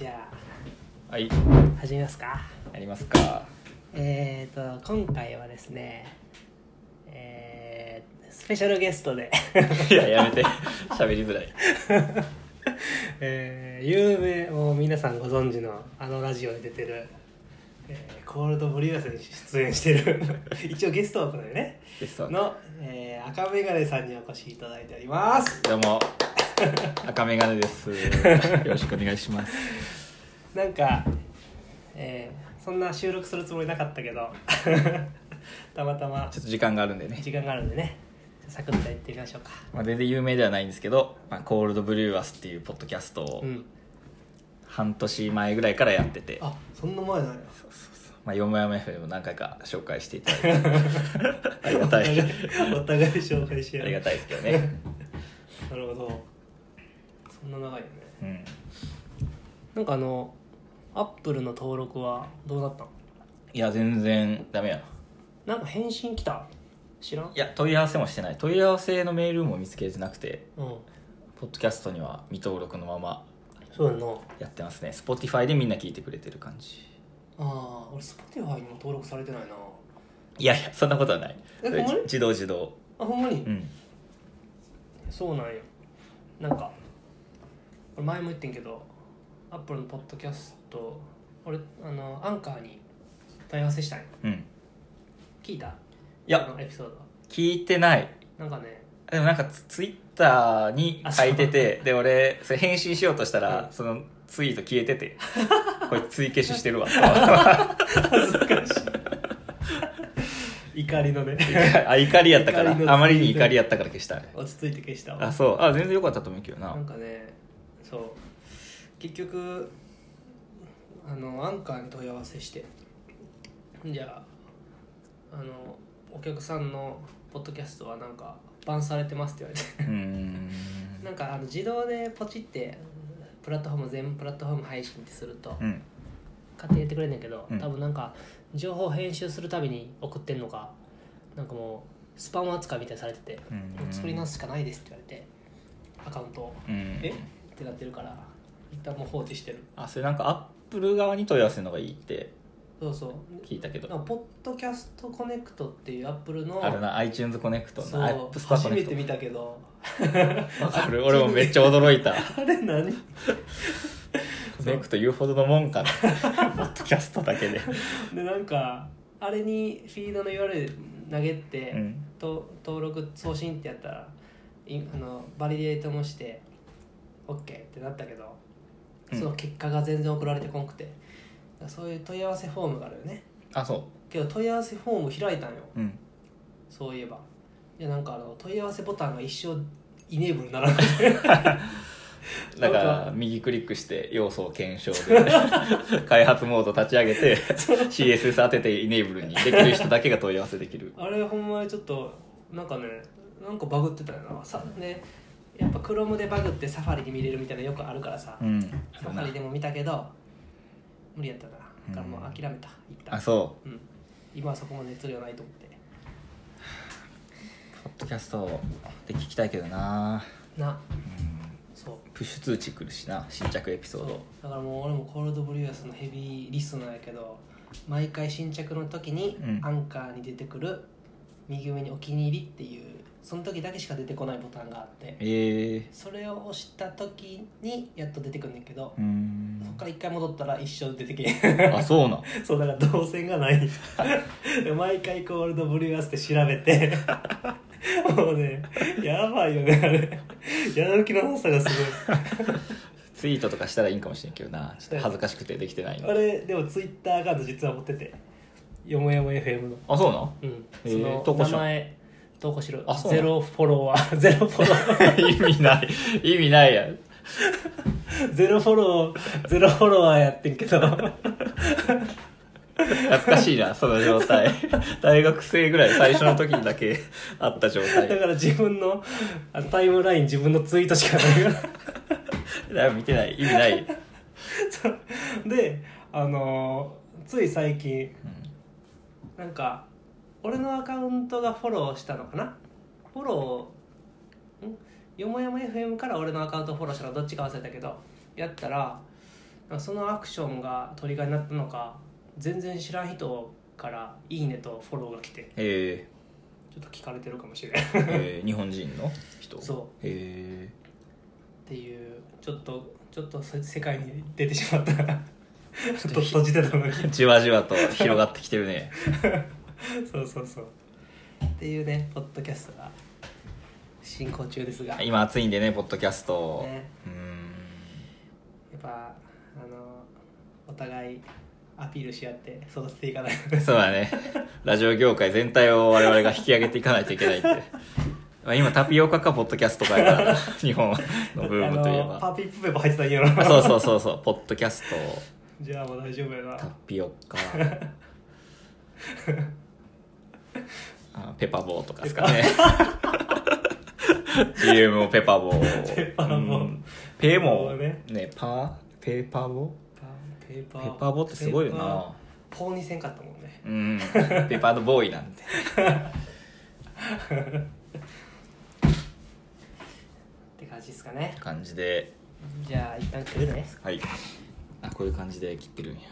じゃはい、 あ始めますか。 やりますか。 今回はですね、スペシャルゲストでいやめて喋りづらい有名、もう皆さんご存知のあのラジオで出てる、コールドブリュアスに出演してる一応ゲスト枠だよねゲストの、赤メガネさんにお越しいただいております。 どうも赤メガネですよろしくお願いします。 なんか、そんな収録するつもりなかったけどたまたまちょっと時間があるんでね、 時間があるんでね、サクッとやってみましょうか。 全然有名ではないんですけど、コールドブリュアスっていうポッドキャストを半年前ぐらいからやってて、 あ、そんな前なんや。 よもやま FM も何回か紹介していただいてありがたいお互い紹介し合う。 ありがたいですけどねなるほど、そんな長いよね。 うん、 なんかアップルの登録はどうなったの？ いや全然ダメやな。 なんか返信来た？知らん？ いや問い合わせもしてない。問い合わせのメールも見つけてなくて、 うん、 ポッドキャストには未登録のままそうやな。 やってますね。 Spotify でみんな聞いてくれてる感じ。 ああ、俺 Spotify にも登録されてないな。 いやそんなことはない。 ほんまに？ 自動。 あ、ほんまに？ うん。 そうなんよ。なんか俺前も言ってんけど、アップルのポッドキャスト俺アンカーに問い合わせしたんよ。 うん。 聞いた？ いやエピソード聞いてない。 なんかね、 でもなんかツイッターに書いてて、で俺それ返信しようとしたら、そのツイート消えててこれ追消ししてるわ恥ずかしい怒りのね怒りやったから、 怒りのツイートあまりに怒りやったから消したね。 落ち着いて消したわ。 あ、そう。あ、全然良かったと思うけどな。 なんかね、そう結局アンカーに問い合わせして、じゃあお客さんのポッドキャストはなんかバンされてますって言われてなんか自動でポチってプラットフォーム全プラットフォーム配信ってすると、 うん、 勝手にやってくれんねんけど、 うん、 多分なんか情報編集するたびに送ってんのか、なんかもうスパム扱いみたいにされてて、もう作り直すしかないですって言われてアカウントを、ってなってるから一旦もう放置してる。 あ、それなんかアップル側に問い合わせるのがいいってそうそう聞いたけど、 ポッドキャストコネクトっていうアップルのあるな、 iTunes コネクトそうのアップストアコネクト。 初めて見たけどわかる、俺もめっちゃ驚いたあれ何コネクト言うほどのもんかなポッドキャストだけででなんかあれにフィードの URL 投げて、登録送信ってやったらバリデートもして OK ってなったけど、その結果が全然送られてこんくて、そういう問い合わせフォームがあるよね。 あ、そけど問い合わせフォーム開いたんよ、そういえば。いやなんか問い合わせボタンが一生イネーブルにならなくてだから右クリックして要素を検証で開発モード立ち上げてCSS 当ててイネーブルにできる人だけが問い合わせできるあれほんまにちょっとなんかね、なんかバグってたよなさ、ね、やっぱ Chrome でバグってサファリで見れるみたいなのよくあるからさ、サファリでも見たけど無理やったな。だからもう諦めた、一旦。 あ、そう、 今はそこまで熱量ないと思って。 ポッドキャストで聞きたいけどな。 そう、 プッシュ通知来るしな、新着エピソード。 だからもう俺もコールドブリュアスのヘビーリストなんやけど、毎回新着の時にアンカーに出てくる右上にお気に入りっていう、その時だけしか出てこないボタンがあって、それを押した時にやっと出てくんねんけど、そっから一回戻ったら一生出てけんあ、そうなんそう、だから動線がないで毎回コールドブリュアスって調べてもうね、やばいよねあれ。やる気のなさがすごいツイートとかしたらいいんかもしれんけどな、ちょっと恥ずかしくてできてないの。 あれでもツイッターアカウント実は持ってて、よもやも FM の。 あ、そうなん、 その名前投稿しろ。 あ、そうゼロフォロワーゼロフォロワー意味ないやん。 ゼロフォロワーやってんけど懐かしいなその状態大学生ぐらい最初の時にだけあった状態だから自分のタイムライン自分のツイートしかないから見てない、意味ないでつい最近、なんか俺のアカウントがフォローしたのかな、フォローよもやま FM から俺のアカウントをフォローしたのどっちか忘れたけど、やったらそのアクションがトリガーになったのか全然知らん人からいいねとフォローが来て、ちょっと聞かれてるかもしれない日本人の人。 そうへっていうちょっと世界に出てしまった閉じてたのにじわじわと広がってきてるねそうっていうねポッドキャストが進行中ですが、 今暑いんでねポッドキャスト、 ね、やっぱお互いアピールし合って育てていかないとそうだねラジオ業界全体を我々が引き上げていかないといけないってまあ今タピオカかポッドキャストかやから日本のブームといえばパピプペも入ってたんやろそうポッドキャストじゃあもう大丈夫やなタピオカペパボーとかですかねGM もペパボーペパボー、 ペもねペーパーボーペーパペッパーボーってすごいよな。 ポーにせんかったもんね。 ペッパーのボーイなんてって感じですかね。 感じで、 じゃあ一旦切るね。 はい。こういう感じで切ってるんや。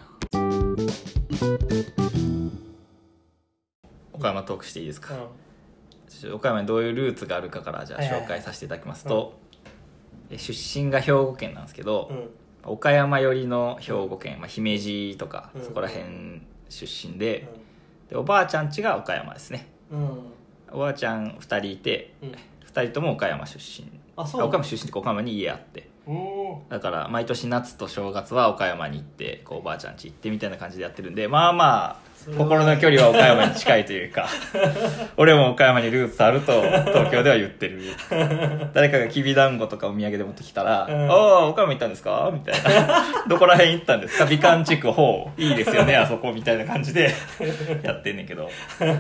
岡山トークしていいですか。岡山にどういうルーツがあるかからじゃあ紹介させていただきますと、出身が兵庫県なんですけど、岡山寄りの兵庫県、姫路とか、そこら辺出身で、おばあちゃん家が岡山ですね。おばあちゃん2人いて、2人とも岡山出身。岡山出身って岡山に家あって、だから毎年夏と正月は岡山に行っておばあちゃん家行ってみたいな感じでやってるんで、まあまあ心の距離は岡山に近いというか俺も岡山にルーツあると東京では言ってる誰かがきびだんごとかお土産で持ってきたら「ああ岡山行ったんですか?」みたいな「どこら辺行ったんですか？美観地区ほういいですよねあそこ」みたいな感じでやってんねんけど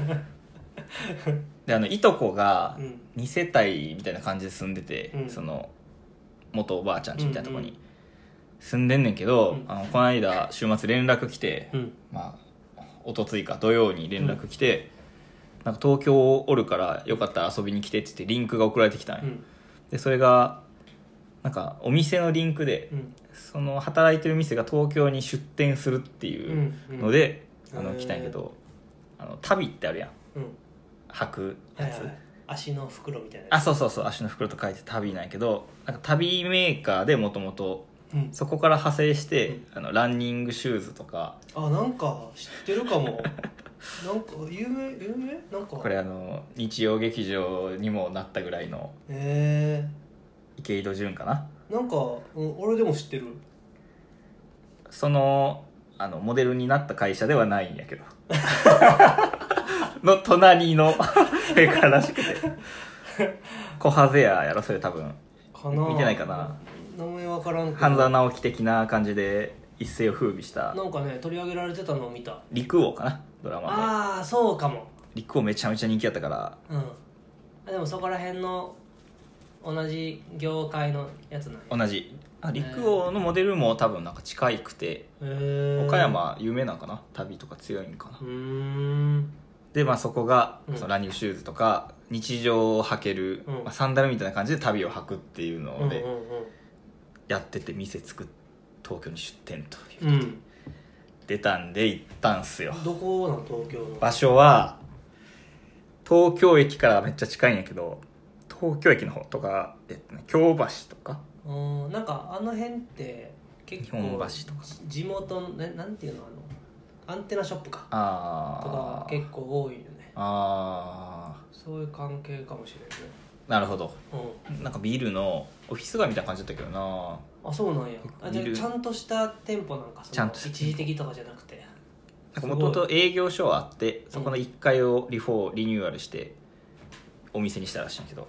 でいとこが2世帯みたいな感じで住んでて、その元おばあちゃん家みたいなとこに住んでんねんけど、この間週末連絡来て、まあおとついか土曜に連絡来て、なんか東京おるからよかったら遊びに来てって言ってリンクが送られてきたんよ、でそれがなんかお店のリンクで、その働いてる店が東京に出店するっていうので、来たんやけど、旅ってあるやん、履くやつ、 足の袋みたいな。 そう足の袋と書いて旅なんやけど、なんか旅メーカーでもともとそこから派生して、ランニングシューズとか、 なんか知ってるかもなんか有名なんかこれ日曜劇場にもなったぐらいの池井戸潤かな、 なんか、俺でも知ってる。 そのモデルになった会社ではないんやけどの隣のメーカーらしくてコハゼアやろそれ多分見てないかな。 名前わからんけど半沢直樹的な感じで一世を風靡したなんかね取り上げられてたのを見た。 陸王かなドラマで。 そうかも。 陸王めちゃめちゃ人気やったから。 でもそこら辺の同じ業界のやつなんや。 同じ陸王のモデルも多分なんか近いくて、岡山有名なんかな、旅とか強いんかな。でそこが、そのランニングシューズとか日常を履ける、サンダルみたいな感じで旅を履くっていうのでやってて、店作っ東京に出店という、出たんで行ったんすよ。 どこなん東京の場所は東京駅からめっちゃ近いんやけど、東京駅の方とか、京橋とか、 なんか辺って結構日本橋とか地元の、なんていうのアンテナショップかとか結構多いよね。そういう関係かもしれないね。 なるほど、なんかビルのオフィス街みたいな感じだったけどな。 そうなんや。じゃあちゃんとした店舗なんか、 ちゃんと一時的とかじゃなくて、 もともと営業所はあって、そこの1階をリニューアルしてお店にしたらしいんだけど。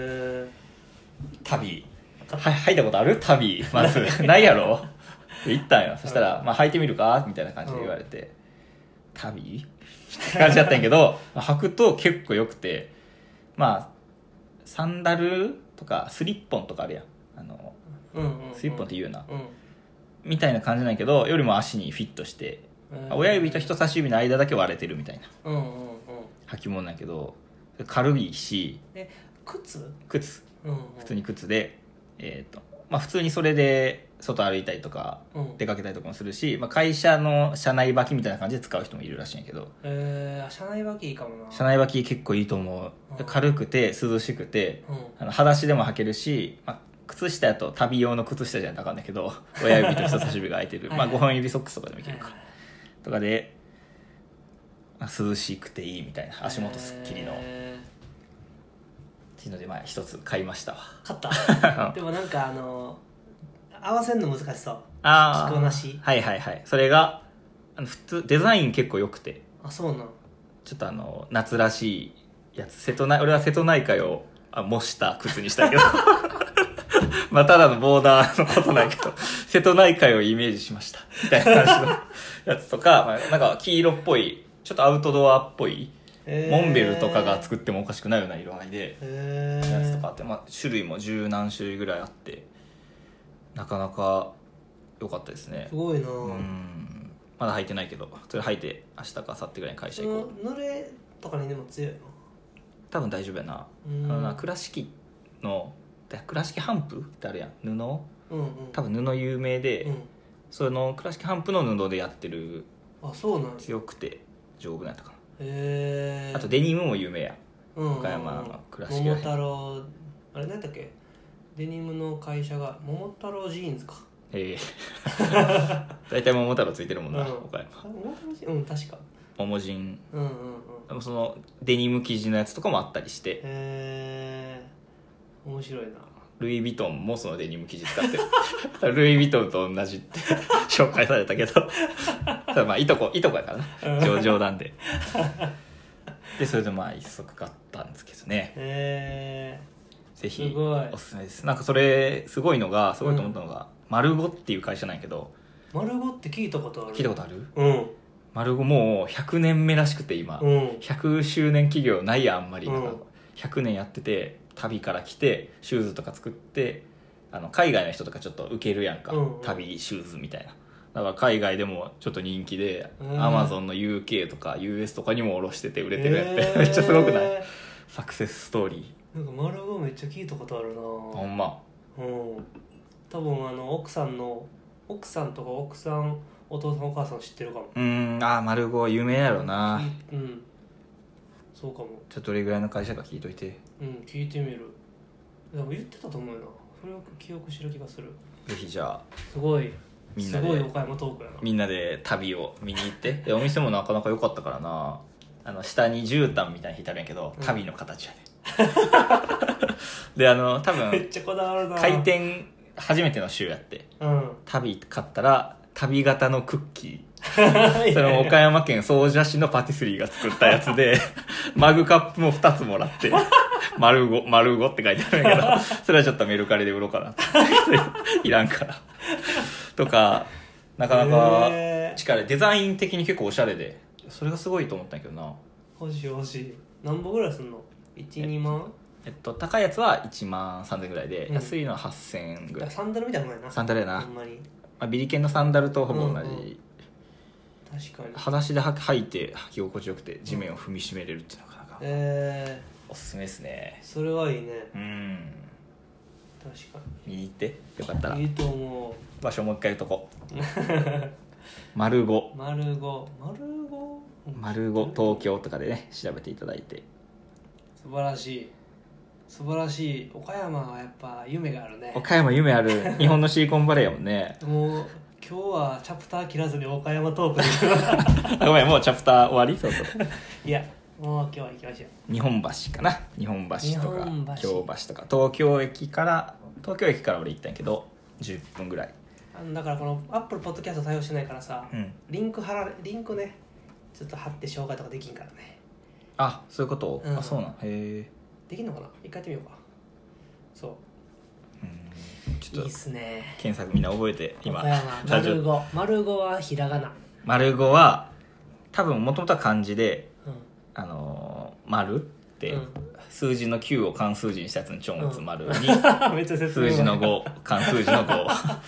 旅履いたことある？旅まずないやろ行ったんよ。そしたら履いてみるかみたいな感じで言われて、旅って感じだったんやけど履くと結構よくて、サンダルとかスリッポンとかあるやん、スリッポンって言うな、みたいな感じなんやけど、よりも足にフィットして、親指と人差し指の間だけ割れてるみたいな履物なんやけど、軽いし、 靴、 普通に靴で、普通にそれで外歩いたりとかうん出かけたりとかもするし、まあ、会社の社内履きみたいな感じで使う人もいるらしいんやけど、 車内履きいいかもな。 社内履き結構いいと思う。 うん軽くて涼しくて、 うん裸足でも履けるし、まあ、靴下やと旅用の靴下じゃなかったんだけど親指と人差し指が空いてるまあ、5本指ソックスとかでもいけるか、とかで、まあ、涼しくていいみたいな、足元すっきりの、っていうのでまあ一つ買いましたわ。 買ったでもなんか合わせんの難しそう。 あ着こなし。 はいはいはい。それが普通デザイン結構良くて、 あ、そうなん。 ちょっと夏らしいやつ、俺は瀬戸内海を模した靴にしたけどまあただのボーダーのことないけど瀬戸内海をイメージしましたみたいな感じのやつとか、まあ、なんか黄色っぽいちょっとアウトドアっぽい、モンベルとかが作ってもおかしくないような色合いでやつとかあって、まあ、種類も十何種類ぐらいあってなかなか良かったですね。 すごいな。 まだ履いてないけど、それ履いて明日か明後日ぐらいに会社行こう。 濡れとかにでも強いの？ 多分大丈夫やな。倉敷帆布ってあるやん、布、多分布有名で、その倉敷帆布の布でやってる。 あ、そうなん。 強くて丈夫なやったかな。 あとデニムも有名や、 岡山の倉敷桃太郎、あれ何だっけ、デニムの会社が桃太郎ジーンズか。 大体桃太郎ついてるもんな、岡山。 桃太郎ジーン、確か桃ジン、でもそのデニム生地のやつとかもあったりして、 面白いな。 ルイ・ヴィトンもそのデニム生地使ってるルイ・ヴィトンと同じって紹介されたけどまあいとこやからな、冗談ででそれでまあ一足買ったんですけどね。ぜひおすすめです。なんかそれすごいと思ったのが、マルゴっていう会社なんやけど。 マルゴって聞いたことある？ 聞いたことある？マルゴもう100年目らしくて今、100周年企業ないやんあんまり、100年やってて、旅から来てシューズとか作って、海外の人とかちょっと受けるやんか、旅シューズみたいな。だから海外でもちょっと人気で、Amazon の UK とか US とかにも卸してて売れてるやって、めっちゃすごくない？サクセスストーリー。 なんかマルゴめっちゃ聞いたことあるな。 ほんま。 多分奥さんとかお父さんお母さん知ってるかも。 マルゴ有名やろな。 そうかも。 ちょっとどれぐらいの会社か聞いといて。 聞いてみる。でも言ってたと思うよな。それを記憶してる気がする。 ぜひじゃあすごいみんなで、 すごい岡山トークやな。 みんなで旅を見に行ってでお店もなかなか良かったからな。下に絨毯みたいに引いてあるんやけど、旅の形やねで多分めっちゃこだわるな。 開店初めての週やって、旅買ったら旅型のクッキーそれも岡山県総社市のパティスリーが作ったやつでマグカップも2つもらって丸5って書いてあるんやけど、それはちょっとメルカリで売ろうかなっていらんからとか、なかなか力デザイン的に結構おしゃれで、それがすごいと思ったんやけどな。 欲しい。何本ぐらいすんの？1、2万？ 高いやつは1万3000ぐらいで、安いのは8000円ぐらい。 サンダルみたいなもんやな。 サンダルやな。 ほんまに。 ビリケンのサンダルとほぼ同じ。 確かに。 裸足で履いて履き心地よくて地面を踏みしめれるっていうのがなんかおすすめですね。 それはいいね。確かに見に行ってよかったら。 いいと思う。場所もう一回言うとこ丸5東京とかでね調べていただいて。 素晴らしい。岡山はやっぱ夢があるね。 岡山夢ある。日本のシリコンバレーやもんね。 もう今日はチャプター切らずに岡山トークでごめん、もうチャプター終わり。そういや、もう今日は行きましょう。 日本橋かな。日本橋とか京橋とか東京駅から俺行ったんやけど10分ぐらい。 だからこのアップルポッドキャスト対応してないからさ、リンクねちょっと貼って紹介とかできんからね。 あ、そういうこと？あ、そうなん。へえ。 できんのかな。一回やってみようか。そう。 ちょっといいっすね。 検索みんな覚えて今。 丸5はひらがな。 丸5は多分もともとは漢字で、丸って数字の9を漢数字にしたやつにちょんを打つ丸に数字の5、漢数字の5。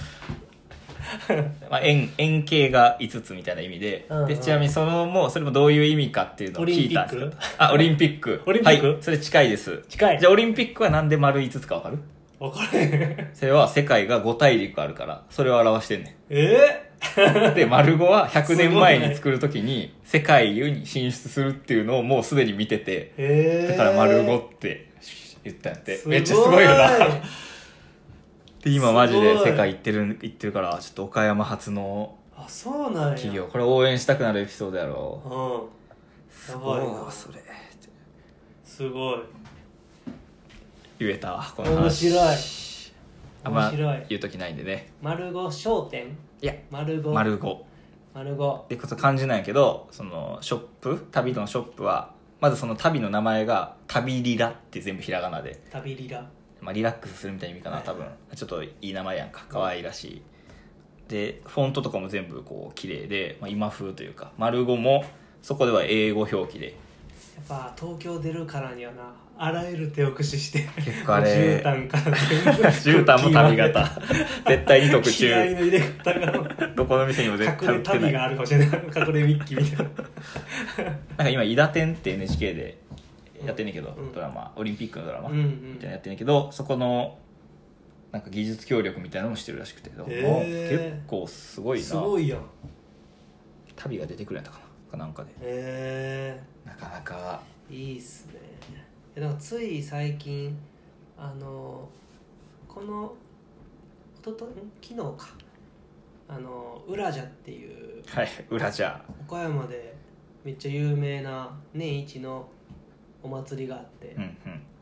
まあ円形が5つみたいな意味で、でちなみにそれもどういう意味かっていうのを聞いたんですけど、オリンピックはい、それ近いです。じゃあオリンピックはなんで丸5つか分かる？ 分からへん。 それは世界が5大陸あるからそれを表してんねえんで丸5は100年前に作るときに世界に進出するっていうのをもうすでに見てて、だから丸5って言ったんやって。めっちゃすごいよなで今マジで世界行ってるからちょっと岡山発のあ、そうなんや。 企業これ応援したくなるエピソードやろ。 うん、やばいなそれすごい言えたわこの話。 面白い。 あんま面白い。 言うときないんでね。 丸5商店。 いや丸5 丸5でこそ漢字なんやけど、そのショップ、旅のショップはまずその旅の名前が旅リラって全部ひらがなで、 旅リラ、 まあ、リラックスするみたいな意味かな、 はい多分ちょっといい名前やんか、可愛いらしい。でフォントとかも全部こう綺麗で、まあ、今風というか、丸5もそこでは英語表記で、 やっぱ東京出るからにはな、あらゆる手を駆使して結構あれ絨毯から全部絨毯も旅型絶対に特気合い注の入れ方がどこの店にも絶対隠れ売ってない。 旅があるかもしれない隠れミッキーみたいななんか今「伊田天」って NHK でやってんねんけど、 うんドラマ、オリンピックのドラマうんうんみたいなやってんねんけど、そこのなんか技術協力みたいなのもしてるらしくて、もう結構すごいな。 すごいやん。 旅が出てくるんやったかなんかで、なかなかいいっすね。なんかつい最近この昨日かウラジャっていうはい裏じゃ岡山でめっちゃ有名な年一のお祭りがあって、 うんうん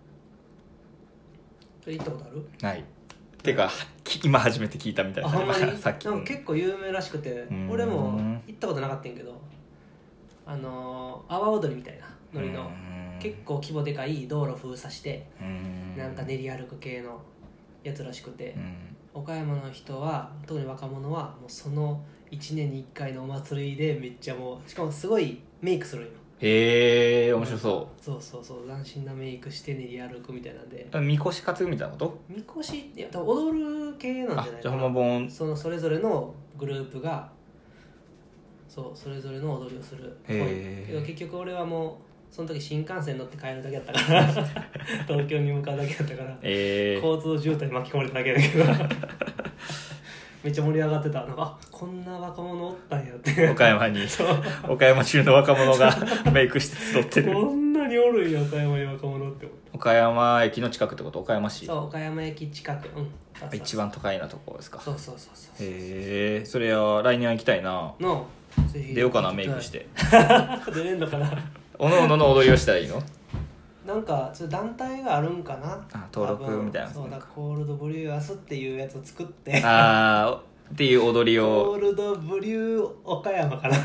それ行ったことある？ ないてか今初めて聞いたみたいな。 あ、ほんまにさっきなんか結構有名らしくて、俺も行ったことなかったんやけど、阿波踊りみたいなノリの結構規模でかい道路封鎖してなんか練り歩く系のやつらしくて、岡山の人は特に若者はもうその1年に1回のお祭りでめっちゃもう、しかもすごいメイクするんよ。 へえ面白そう。 そう斬新なメイクして練り歩くみたいなんで、 みこし担ぐみたいなこと？ みこし、いや多分踊る系なんじゃないかな。 じゃあほんま盆それぞれのグループがそれぞれの踊りをする。けど結局俺はもうその時新幹線乗って帰るだけだったから東京に向かうだけだったから、交通渋滞に巻き込まれただけだけどめっちゃ盛り上がってた。なんかあ、こんな若者おったんやって岡山に岡山中の若者がメイクして集ってるこんなにおるんや岡山に若者って思って。 岡山駅の近くってこと？岡山市？ そう、岡山駅近く、 一番都会なところですか？ そうへえ、それは来年は行きたいな。 ぜひ出ようかな、メイクして出れんのかなおのおのの踊りをしたらいいの？ なんかちょっと団体があるんかな、 登録みたいな。 そうだ、コールドブリューアスっていうやつを作ってっていう踊りを。 コールドブリュー岡山かな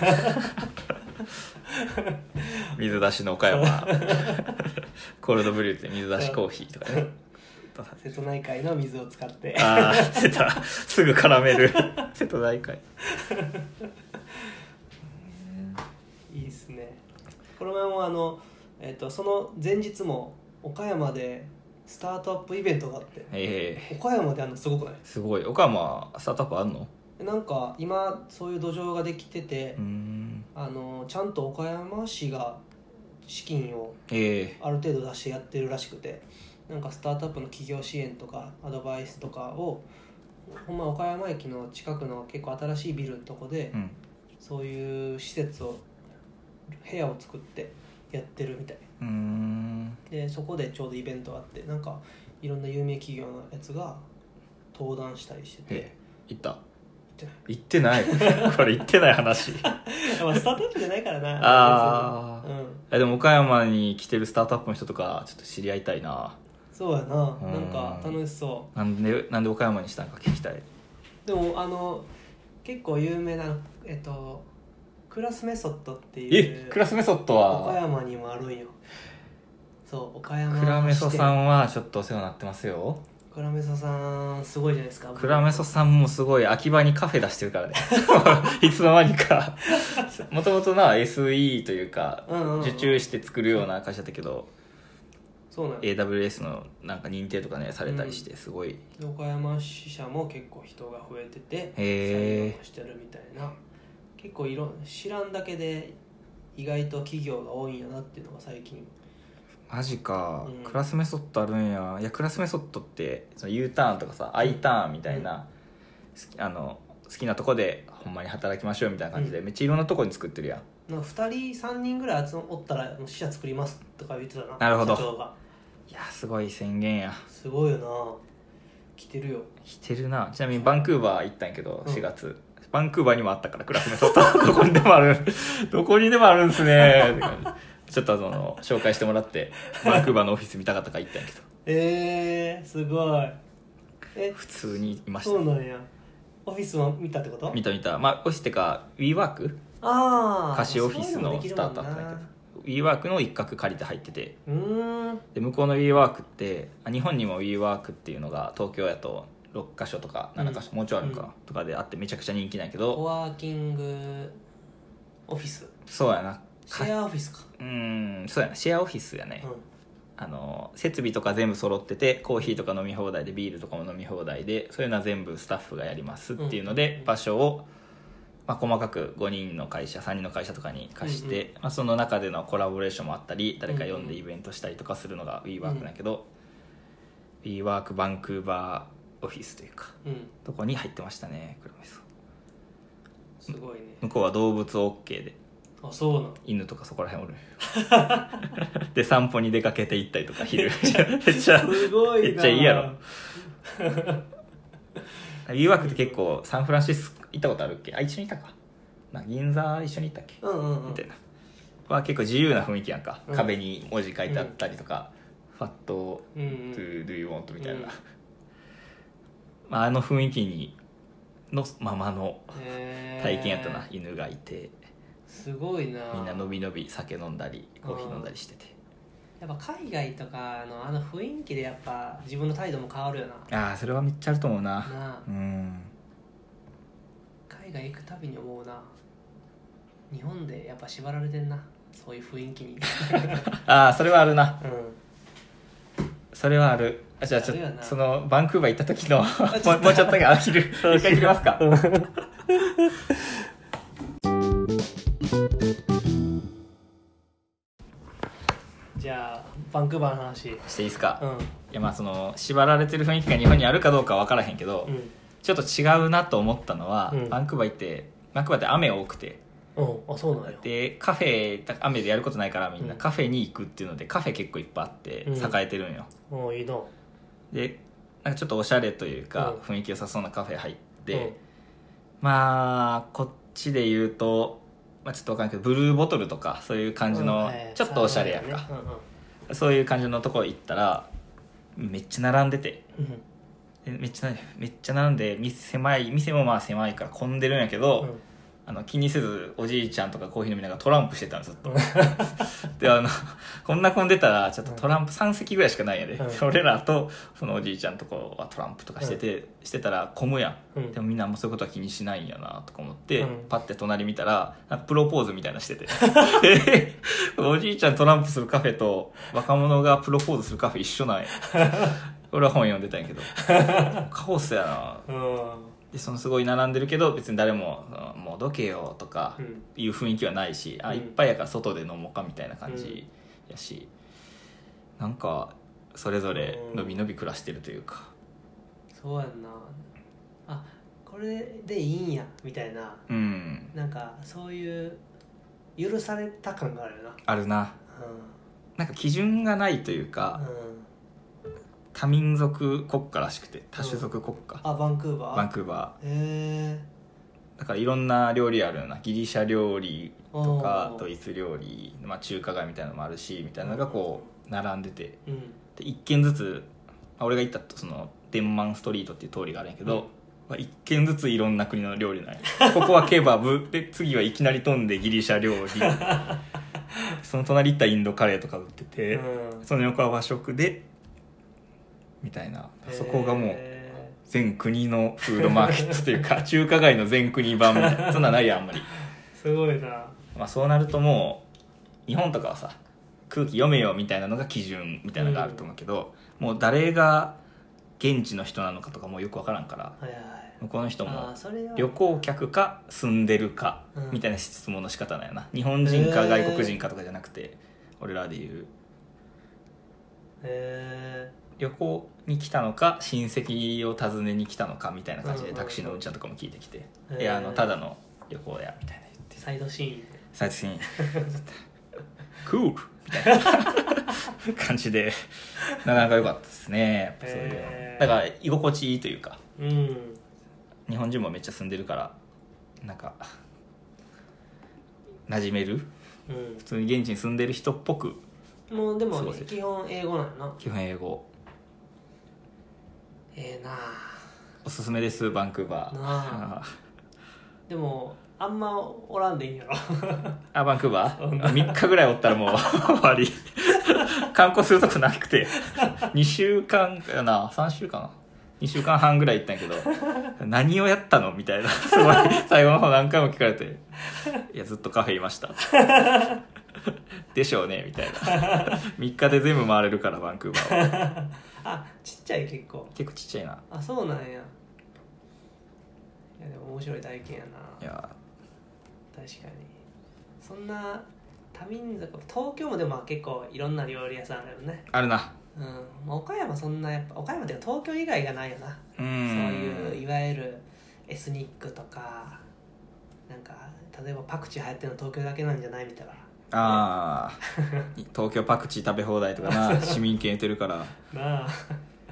水出しの岡山コールドブリューって水出しコーヒーとかね瀬戸内海の水を使って出たすぐ絡める瀬戸内海いいっすね。この前もその前日も岡山でスタートアップイベントがあって、岡山ですごくない？ すごい。岡山スタートアップあんの？ なんか今そういう土壌ができてて、ちゃんと岡山市が資金をある程度出してやってるらしくて、なんかスタートアップの企業支援とかアドバイスとかをほんま岡山駅の近くの結構新しいビルのとこで、そういう施設を部屋を作ってやってるみたいで、そこでちょうどイベントがあって、なんかいろんな有名企業のやつが登壇したりしてて。 行ってないこれ行ってない話スタートアップじゃないからな。 でも岡山に来てるスタートアップの人とかちょっと知り合いたいな。 そうやな、なんか楽しそう。 なんで岡山にしたんか聞きたい。 でも結構有名なクラスメソッドっていう。 クラスメソッドは岡山にもあるんよ。そう岡山クラメソさんはちょっとお世話になってますよ。 クラメソさんすごいじゃないですか。 クラメソさんもすごい秋葉にカフェ出してるからねいつの間にかもともとな SE というか、受注して作るような会社だったけど、 そうなん AWS のなんか認定とかねされたりしてすごい、 岡山支社も結構人が増えてて採用してるみたいな。結構知らんだけで意外と企業が多いんやなっていうのが最近マジか、 うんクラスメソッドあるんや。いやクラスメソッドってその U ターンとかさ I ターンみたいな、好きなとこでほんまに働きましょうみたいな感じで、めっちゃいろんなとこに作ってるやん。 なんか2人3人ぐらいおったら支社作りますとか言ってたな。 なるほど社長が。 いやすごい宣言や。 すごいよな。来てるよ。 来てるな。ちなみにバンクーバー行ったんやけど、 うん 4月バンクーバーにもあったからクラスメソッドどこにでもあるどこにでもあるんすねって感じ。ちょっと紹介してもらってバンクーバーのオフィス見たかったから行ったんやけどすごい。 普通にいました。 そうなんや。オフィスも見たってこと？ 見た。まあオフィスってか WeWork ああ、 貸しオフィスのスタートアップだけど WeWork の一角借りて入ってて、で向こうの WeWork って日本にも WeWork っていうのが東京やと6カ所とか7カ所、もうちょいあるかな、とかであってめちゃくちゃ人気なんやけコど、 ワーキングオフィス、 そうやな、 シェアオフィスか。 そうやな、シェアオフィスやね、設備とか全部揃っててコーヒーとか飲み放題でビールとかも飲み放題で、そういうのは全部スタッフがやりますっていうので、場所を、細かく5人の会社3人の会社とかに貸して、その中でのコラボレーションもあったり誰か呼んでイベントしたりとかするのが WeWork なんやけど、WeWork バンクーバーオフィスというか、とこに入ってましたね。黒味噌すごいね。 向こうは動物 OK で、 あ、そうなの。 犬とかそこら辺おるで散歩に出かけて行ったりとか昼めっちゃすごいな。 めっちゃいいやろWeWork って結構サンフランシスコ行ったことあるっけ？一緒にいたかな、銀座一緒に行ったっけ、みたいな結構自由な雰囲気やんか、壁に文字書いてあったりとか、ファット do you want みたいな、あの雰囲気のままの体験やったな。犬がいてすごいな。 みんなのびのび酒飲んだりコーヒー飲んだりしてて、 やっぱ海外とかのあの雰囲気でやっぱ自分の態度も変わるよな。 それはめっちゃあると思うな。 なあ、海外行くたびに思うな。日本でやっぱ縛られてんな、そういう雰囲気にそれはあるな、それはある。じゃあちょっとそのバンクーバー行った時のもうちょっとだけ昼一回切りますかじゃあバンクーバーの話していいですか。いやその縛られてる雰囲気が日本にあるかどうかは分からへんけど、ちょっと違うなと思ったのは、バンクーバーって雨多くて、 そうなんや。 でカフェ雨でやることないからみんなカフェに行くっていうので、カフェ結構いっぱいあって栄えてるんよ。 いいな。 でなんかちょっとおしゃれというか、雰囲気良さそうなカフェ入って、こっちで言うと、ちょっと分かんないけどブルーボトルとかそういう感じの、ちょっとおしゃれやんか、そういう感じのところ行ったらめっちゃ並んでて、めっちゃ並んで店も狭いから混んでるんやけど、気にせずおじいちゃんとかコーヒー飲みながらトランプしてたのずっとでこんな混んでたらちょっとトランプ3席ぐらいしかないんやで、俺らとそのおじいちゃんとこはトランプとかしてたら混むやん、でもみんなあんまそういうことは気にしないんやなとか思って、パッて隣見たらなんかプロポーズみたいなしてておじいちゃんトランプするカフェと若者がプロポーズするカフェ一緒なんや俺は本読んでたんやけどカオスやな。でそのすごい並んでるけど別に誰ももうどけよとかいう雰囲気はないし、いっぱいやから外で飲もうかみたいな感じやし、なんかそれぞれのびのび暮らしてるというか、 そうやんな。これでいいんやみたいな、なんかそういう許された感があるよな。 あるな、なんか基準がないというか、多民族国家らしくて、多種族国家、 バンクーバーだからいろんな料理あるような、ギリシャ料理とかドイツ料理、中華街みたいなのもあるしみたいなのがこう並んでて、で一軒ずつ、俺が行ったそのデンマンストリートっていう通りがあるんやけど、一軒ずついろんな国の料理なんやここはケバブで、次はいきなり飛んでギリシャ料理その隣行ったインドカレーとか売ってて、その横は和食でみたいな、そこがもう全国のフードマーケットというか中華街の全国版みたいな、そんなないやんあんまり。 すごいな。 そうなるともう日本とかはさ、空気読めよみたいなのが基準みたいなのがあると思うけど、もう誰が現地の人なのかとかもよく分からんから、向こうの人も旅行客か住んでるかみたいな質問の仕方なんやな。日本人か外国人かとかじゃなくて、俺らで言う旅行に来たのか親戚を訪ねに来たのかみたいな感じでタクシーのうんちゃんとかも聞いてきて、いやただの旅行やみたいな言ってサイドシーンサイドシーンクールみたいな感じでなかなか良かったですね。やっぱそういうだから居心地いいというか、日本人もめっちゃ住んでるからなんか馴染める、普通に現地に住んでる人っぽくもうでも、基本英語なのな。 基本英語。 なあおすすめですバンクーバーなあでもあんまおらんでいいんやろバンクーバー3日ぐらいおったらもう終わり観光するとこなくて2週間かな3週間2週間半ぐらい行ったんやけど何をやったのみたいなすごい最後の方何回も聞かれていやずっとカフェいましたでしょうねみたいな3日で全部回れるからバンクーバーはあちっちゃい結構ちっちゃいな。 あそうなんや。いやでも面白い体験やな。 いや確かにそんな多民族東京もでも結構いろんな料理屋さんあるよね。 あるな。 岡山そんなやっぱ岡山って東京以外がないよな。そういういわゆるエスニックとかなんか例えばパクチー流行ってるの東京だけなんじゃないみたいな。 ああ東京パクチー食べ放題とかな市民権得てるからなあ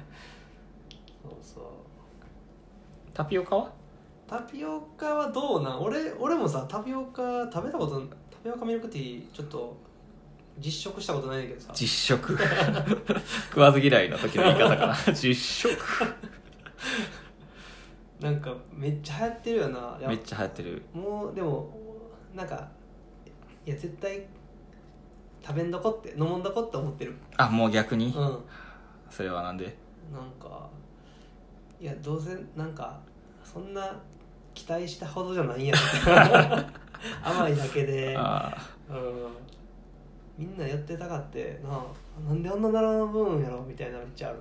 そうタピオカはどうなん。俺もさタピオカタピオカミルクティーちょっと実食したことないんだけどさ。 実食食わず嫌いの時の言い方かな実食なんかめっちゃ流行ってるよな。 めっちゃ流行ってる。 もうでもなんかいや絶対食べんどこって飲もんどこって思ってる。 あもう逆に、それはなんで。 なんかいやどうせなんかそんな期待したほどじゃないんや甘いだけでみんなやってたかってなんであんな並ぶんやろみたいなめっちゃある。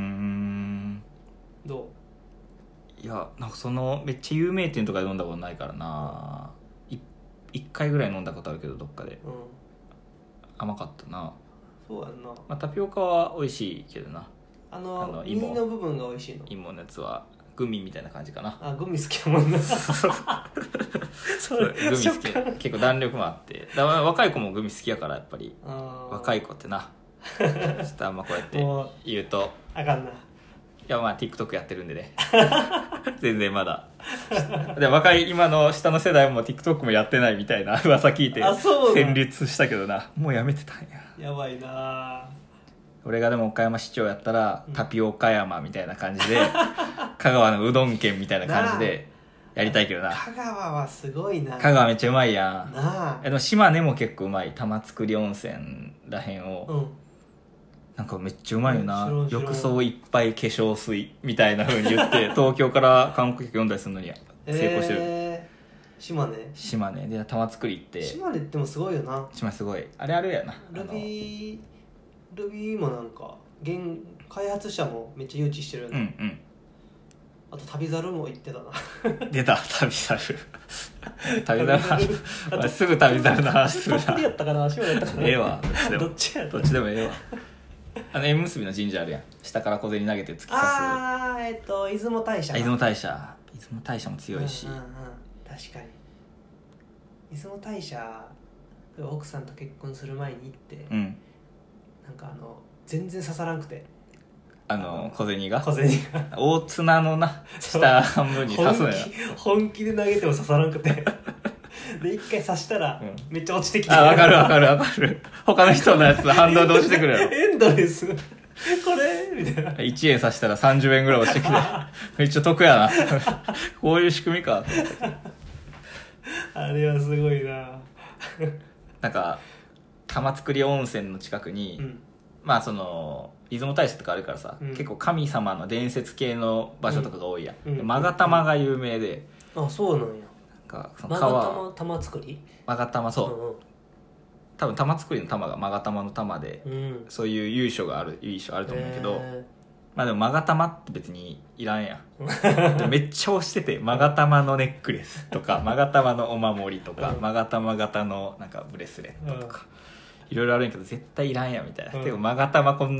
どう。いやなんかそのめっちゃ有名店とかで飲んだことないからな。1回ぐらい飲んだことあるけどどっかで、甘かったな。 そうやんな、 タピオカは美味しいけどな。 耳の部分が美味しいの。 芋のやつはグミみたいな感じかな。 グミ好きやもんなそうグミ好き結構弾力もあってだから若い子もグミ好きやからやっぱり若い子ってなちょっとあんまこうやって言うとあかんな。 いやTikTok やってるんでね全然まだで若い今の下の世代も TikTok もやってないみたいな噂聞いて戦慄したけどな。もうやめてたんや。 やばいな。 俺がでも岡山市長やったら、タピオカ山みたいな感じで香川のうどん県みたいな感じでやりたいけどな。 香川はすごいな。 香川めっちゃうまいやんなあ。 でも島根も結構うまい。玉造温泉らへんを、なんかめっちゃうまいよな。浴槽いっぱい化粧水みたいな風に言って東京から観光客呼んだりするのに成功してる。島根で玉造り行って。 島根ってもすごいよな。 島根すごいあれあるやな。 ルビーもなんか開発者もめっちゃ誘致してるよね。あと旅猿も行ってたな出た旅猿旅猿すぐ旅猿の話するな。 鳥やったかな島根やったかな。 ええわどっちでもええわ。縁結びの神社あるやん。下から小銭投げて突き刺す。 出雲大社。 出雲大社も強いし、 確かに出雲大社奥さんと結婚する前に行って、なんか全然刺さらんくて小銭が大綱のな下半分に刺すのよ。 本気で投げても刺さらんくてで一回刺したらめっちゃ落ちてきて、 わかる他の人のやつ反動で落ちてくるやろエンドレスこれみたいな。 1円刺したら30円ぐらい落ちてきてめっちゃ得やなこういう仕組みかと思ってあれはすごいな。 なんか玉造温泉の近くに、その出雲大社とかあるからさ、結構神様の伝説系の場所とかが多いやん。勾玉が有名で。 そうなんや。 なんかその川玉造り勾玉そう、多分玉造りの玉が勾玉の玉で、そういう由緒あると思うんだけど、でも勾玉って別にいらんやんめっちゃ押してて勾玉のネックレスとか勾玉のお守りとか勾玉型のなんかブレスレットとかいろいろあるんやけど絶対いらんやんみたいな。でも勾玉こんな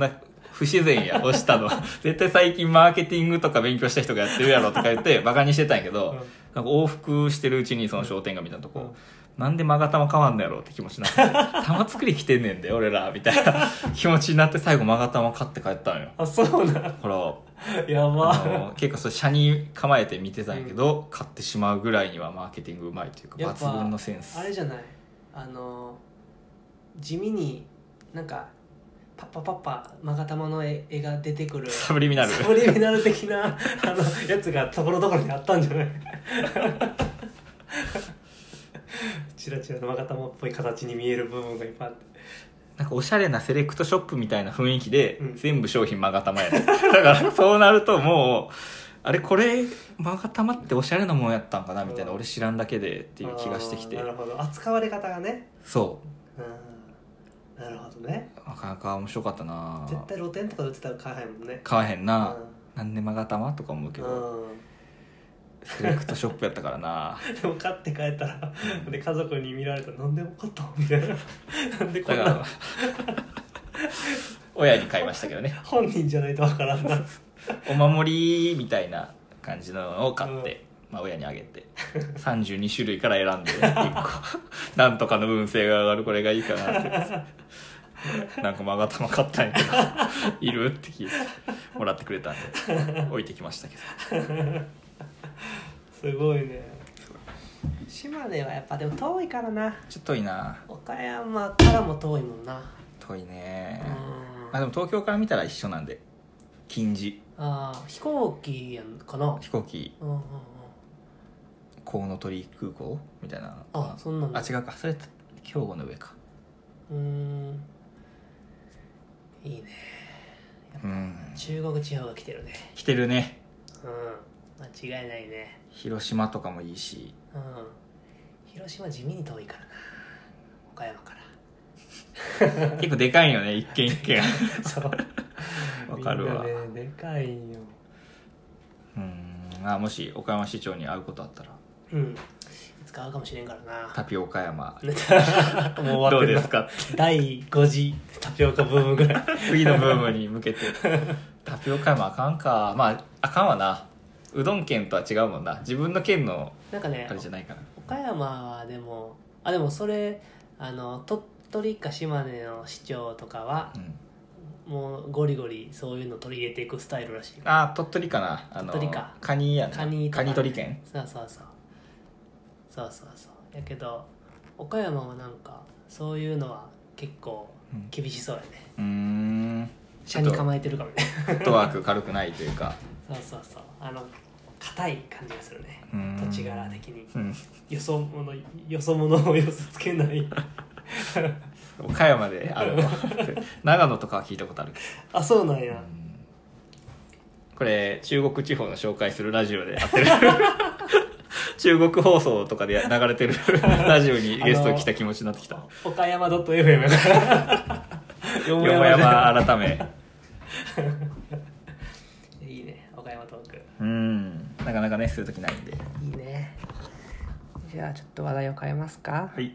不自然や押したの絶対最近マーケティングとか勉強した人がやってるやろとか言ってバカにしてたんやけど、なんか往復してるうちにその商店街みたいなとこ、なんで勾玉変わんのやろうって気持ちになって玉作り来てんねんで俺らみたいな気持ちになって最後勾玉買って帰ったのよ。 あ、そうなん。 ほらやば。 結構それ車に構えて見てたんやけど、買ってしまうぐらいにはマーケティングうまいというか抜群のセンス。 あれじゃない、地味になんかパッパパッパ勾玉の絵が出てくるサブリミナル的なやつがところどころにあったんじゃないチラチラの勾玉っぽい形に見える部分がいっぱいあって、 なんかおしゃれなセレクトショップみたいな雰囲気で、全部商品勾玉やねだからそうなるともうあれこれ勾玉っておしゃれなもんやったんかなみたいな、俺知らんだけでっていう気がしてきて。 なるほど、扱われ方がね。 そう、 なるほどね。 なかなか面白かったな。 絶対露店とかで売ってたら買えへんもんね。 買わへんな、なんで勾玉とか思うけど、セレクトショップやったからなでも買って帰ったらで家族に見られたらなんでも買ったみたいななんでこんな親に買いましたけどね本人じゃないとわからんなお守りみたいな感じのを買って、まあ、親にあげて32種類から選んで、1個なんとかの運勢が上がるこれがいいかなってなんか勾玉買ったんやけどいるって聞いてもらってくれたんで置いてきましたけどすごいね。島根はやっぱでも遠いからな。 ちょっと遠いな。 岡山からも遠いもんな。 遠いね。まあでも東京から見たら一緒なんで近似。 ああ、飛行機やんかな。 飛行機、コウノトリ空港みたいな。 あ、そんなの。 あ、違うか、それ兵庫の上か。 いいね。やっぱ中国地方が来てるね。 来てるね。 間違いないね。 広島とかもいいし、 広島地味に遠いからな、岡山から結構でかいよね、一軒一軒そうわかるわ。 みんなね、でかいよ。 もし岡山市長に会うことあったら、 いつか会うかもしれんからな。 タピオカ山もう終わってる。 どうですか第5次タピオカブームぐらい次のブームに向けてタピオカ山あかんか。まああかんわな、うどん県とは違うもんな、自分の県のなんかね、 あれじゃないから。 岡山はでもそれ鳥取か島根の市長とかは、もうゴリゴリそういうの取り入れていくスタイルらしい。 鳥取かな。 鳥取か。 カニやな。 カニ取り県。 そうやけど岡山はなんかそういうのは結構厳しそうやね。車に構えてるからね。 フットワーク軽くないというかそう硬い感じがするね、土地柄的に。よそ者を寄せつけない岡山であるの長野とかは聞いたことあるけど。 あ、そうなんや。 これ中国地方の紹介するラジオでやってる中国放送とかで流れてるラジオにゲスト来た気持ちになってきた。 岡山 .fm やからよもやま改めいいね、岡山トーク。 なかなかねするときないんでいいね。じゃあちょっと話題を変えますか。 はい。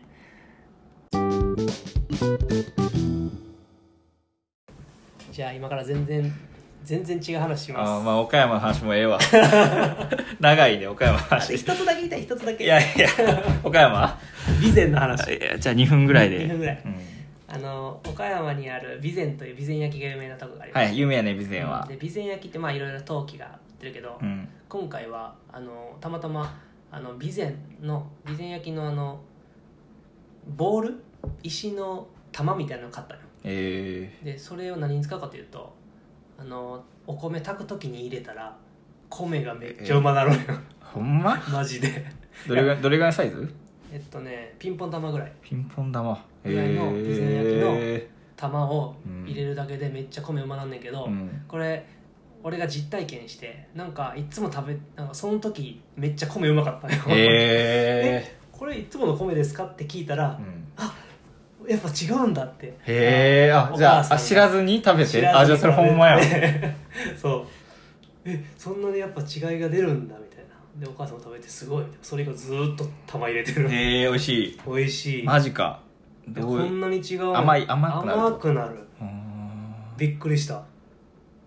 じゃあ今から全然違う話します。 まあ岡山の話もええわ長いね岡山の話。 一つだけ言いたい、一つだけ。 いや岡山備前の話。 じゃあ2分ぐらいで。 2分ぐらい。岡山にある備前という備前焼きが有名なとこがあります。 はい、有名やね備前は。 で備前焼きってまあいろいろ陶器が売ってるけど、今回はたまたま備前焼きのボール、石の玉みたいなのを買ったのよ。でそれを何に使うかというとお米炊く時に入れたら米がめっちゃうまなるのよ。 ほんまマジで。 どれぐらいのサイズ？ ピンポン玉ぐらい。 ピンポン玉ぐらいの備前焼きの玉を入れるだけでめっちゃ米うまなんねんけど、これ俺が実体験してなんかいつもなんかその時めっちゃ米うまかったのよ。これいつもの米ですかって聞いたら、やっぱ違うんだって。 じゃあ知らずに食べて。じゃあそれほんまやそうそんなにやっぱ違いが出るんだみたいな。でお母さんも食べてすごい、それ以降ずっと玉入れてる。 美味しい。マジか。 こんなに違う。 甘くなる。 びっくりした。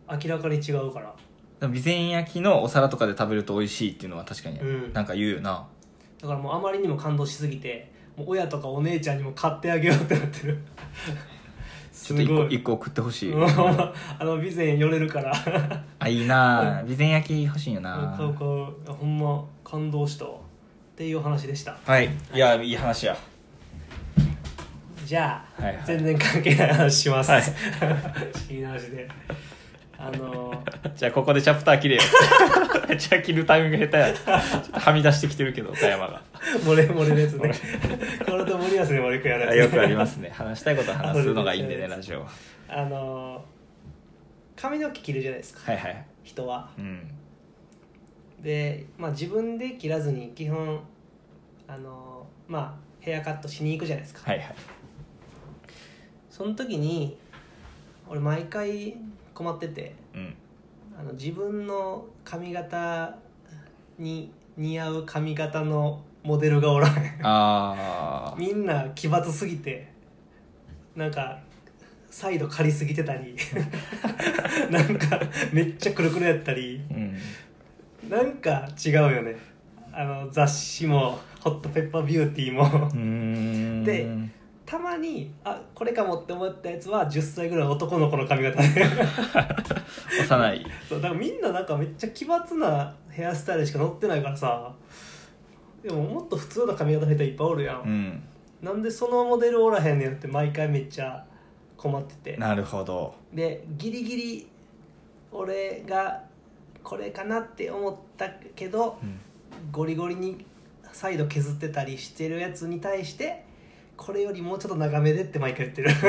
明らかに違うから。 備前焼きのお皿とかで食べると美味しいっていうのは確かにうんなんか言うよな、 だからもうあまりにも感動しすぎて、もう親とかお姉ちゃんにも買ってあげようってなってる。 ちょっと一個送ってほしい。 備前寄れるから。 あ、いいな。備前焼き欲しいよな。 ほんま感動したわっていう話でした。 はい。いや、いい話や。 じゃあ、 はいはい、 全然関係ない話します。 はい、 いい話で。 じゃあここでチャプター切れよ。じゃあ切るタイミング下手や。ちょっとはみ出してきてるけど、岡山が。 漏れのやつね。これと森保でもよくやるやつ、 よくありますね。話したいこと話すのがいいんでね、ラジオは。 髪の毛切るじゃないですか。 はいはい。 人は。 うん。 で、まあ自分で切らずに基本まあヘアカットしに行くじゃないですか。 はいはい。 その時に俺毎回困ってて、 うん、 自分の髪型に似合う髪型のモデルがおらん。みんな奇抜すぎて、なんかサイド刈りすぎてたりなんかめっちゃくるくるやったり、うん、なんか違うよね。雑誌もホットペッパービューティーもでたまにこれかもって思ったやつは10歳ぐらい男の子の髪型で幼い。 そうだからみんななんかめっちゃ奇抜なヘアスタイルしか載ってないからさ。でももっと普通な髪型の人いっぱいおるやん、うん、なんでそのモデルおらへんねんって毎回めっちゃ困ってて。 なるほど。 でギリギリ俺がこれかなって思ったけど、うん、ゴリゴリにサイド削ってたりしてるやつに対してこれよりもうちょっと長めでって毎回言ってる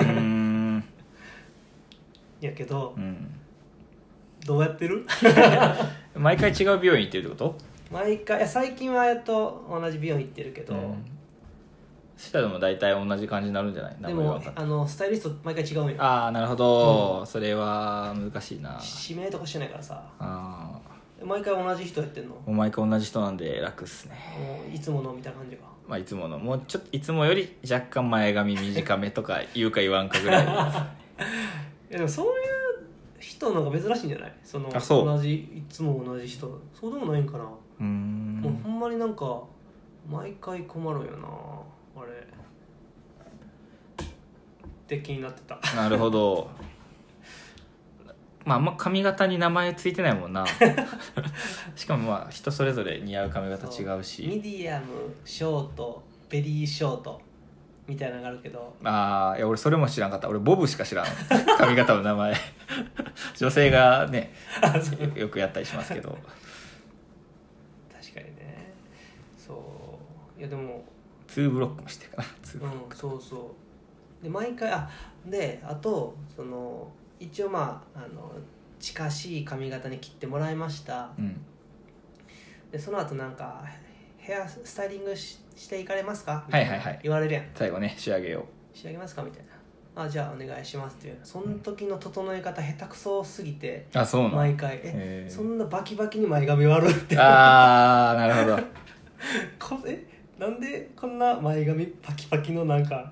やけど、うん、どうやってる毎回違う美容院行ってるってこと？ 毎回最近は同じ美容院行ってるけど、 そしたらでも大体同じ感じになるんじゃない？ でもスタイリスト毎回違うんよ。 ああなるほど、うん、それは難しいな。 指名とかしてないからさ。毎回同じ人やってんの？ 毎回同じ人なんで楽っすね。 いつものみたいな感じが。 まあいつものもうちょっといつもより若干前髪短めとか言うか言わんかぐらい。いやでもそういう人の方が珍しいんじゃない？ そう同じいつも同じ人。そうでもないんかな。もうほんまになんか毎回困るよなあれって気になってた。 なるほど。まああんま髪型に名前ついてないもんな。しかもまあ人それぞれ似合う髪型違うし、 ミディアム、ショート、ベリーショートみたいなのがあるけど、 いや俺それも知らんかった。俺ボブしか知らん。髪型の名前。女性がねよくやったりしますけど。 確かにね。そういやでも 2ブロックもしてるかな。2ブロック、 そうそうで毎回あと一応まあ近しい髪型に切ってもらいました、うん、でその後なんかヘアスタイリング していかれますかみたいな言われるやん、 最後ね仕上げますかみたいな。じゃあお願いしますっていう。その時の整え方下手くそすぎて、 そうなの？ 毎回そんなバキバキに前髪割るって。 なるほど。 なんでこんな前髪パキパキのなんか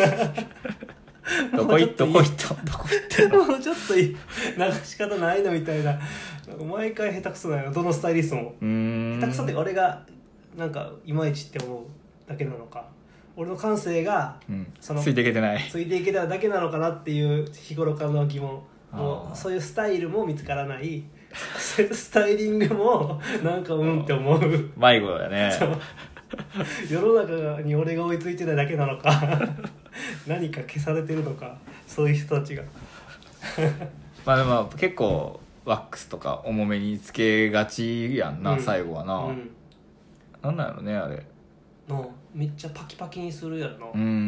どこ行ってもうちょっと流し方ないのみたいな。毎回下手くそなの、どのスタイリストも。下手くそって俺がなんかいまいちって思うだけなのか、俺の感性が、 ついていけてないついていけただけなのかなっていう日頃からの疑問。もうそういうスタイルも見つからない。スタイリングもなんかって思う。 迷子だね。 世の中に俺が追いついてないだけなのか何か消されてるのか、そういう人たちが。 まあでも結構ワックスとか重めにつけがちやんな、最後はな、なんなんやろねあれめっちゃパキパキにするやろな、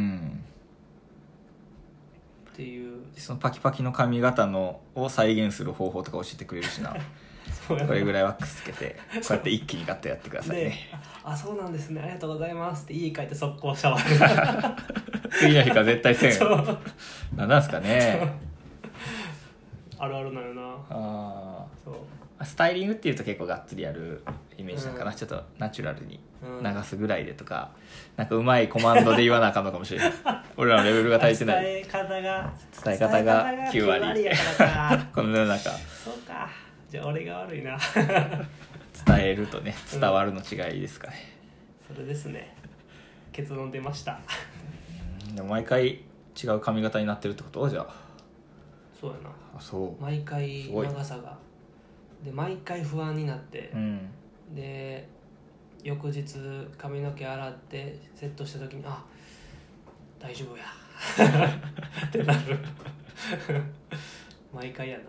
っていう。 そのパキパキの髪型を再現する方法とか教えてくれるしな。これぐらいワックスつけてこうやって一気にガッとやってくださいね。 そうなんですね、ありがとうございますって家帰って速攻シャワー。 次の日から絶対せんよ。なんすかね。 あるあるなよな。 スタイリングっていうと結構がっつりやるイイメージなんかな、 うんちょっとナチュラルにうん流すぐらいでとか、なんかうまいコマンドで言わなあかんのかもしれない俺らのレベルが足りてない、 伝え方が 9割やからかこの世の中そうか、じゃあ俺が悪いな伝えるとね伝わるの違いですかね、 それですね、結論出ましたでも毎回違う髪型になってるってことじゃあ。 そうやな、 あそう毎回すごい長さがで毎回不安になって、で翌日髪の毛洗ってセットした時にあ大丈夫やってなる毎回やな。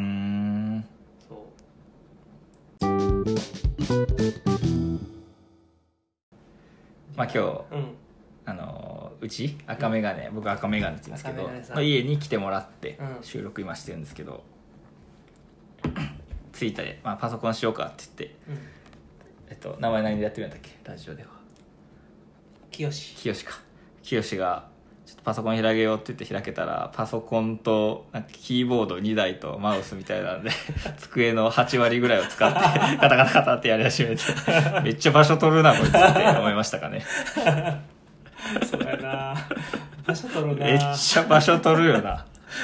そうまあ今日うんうち赤眼鏡、僕赤眼鏡って言うんですけど、 赤眼鏡さんまあ、家に来てもらってうん収録今してるんですけど、着いたで、まあ、パソコンしようかって言って、名前何でやってるんだっけラジオでは。 清清がちょっとパソコン開けようって言って開けたら、パソコンとなんかキーボード2台とマウスみたいなんで机の8割ぐらいを使ってカタカタカタってやり始めてめっちゃ場所取るなこいつって思いましたかねそうやな場所取るな、 めっちゃ場所取るよな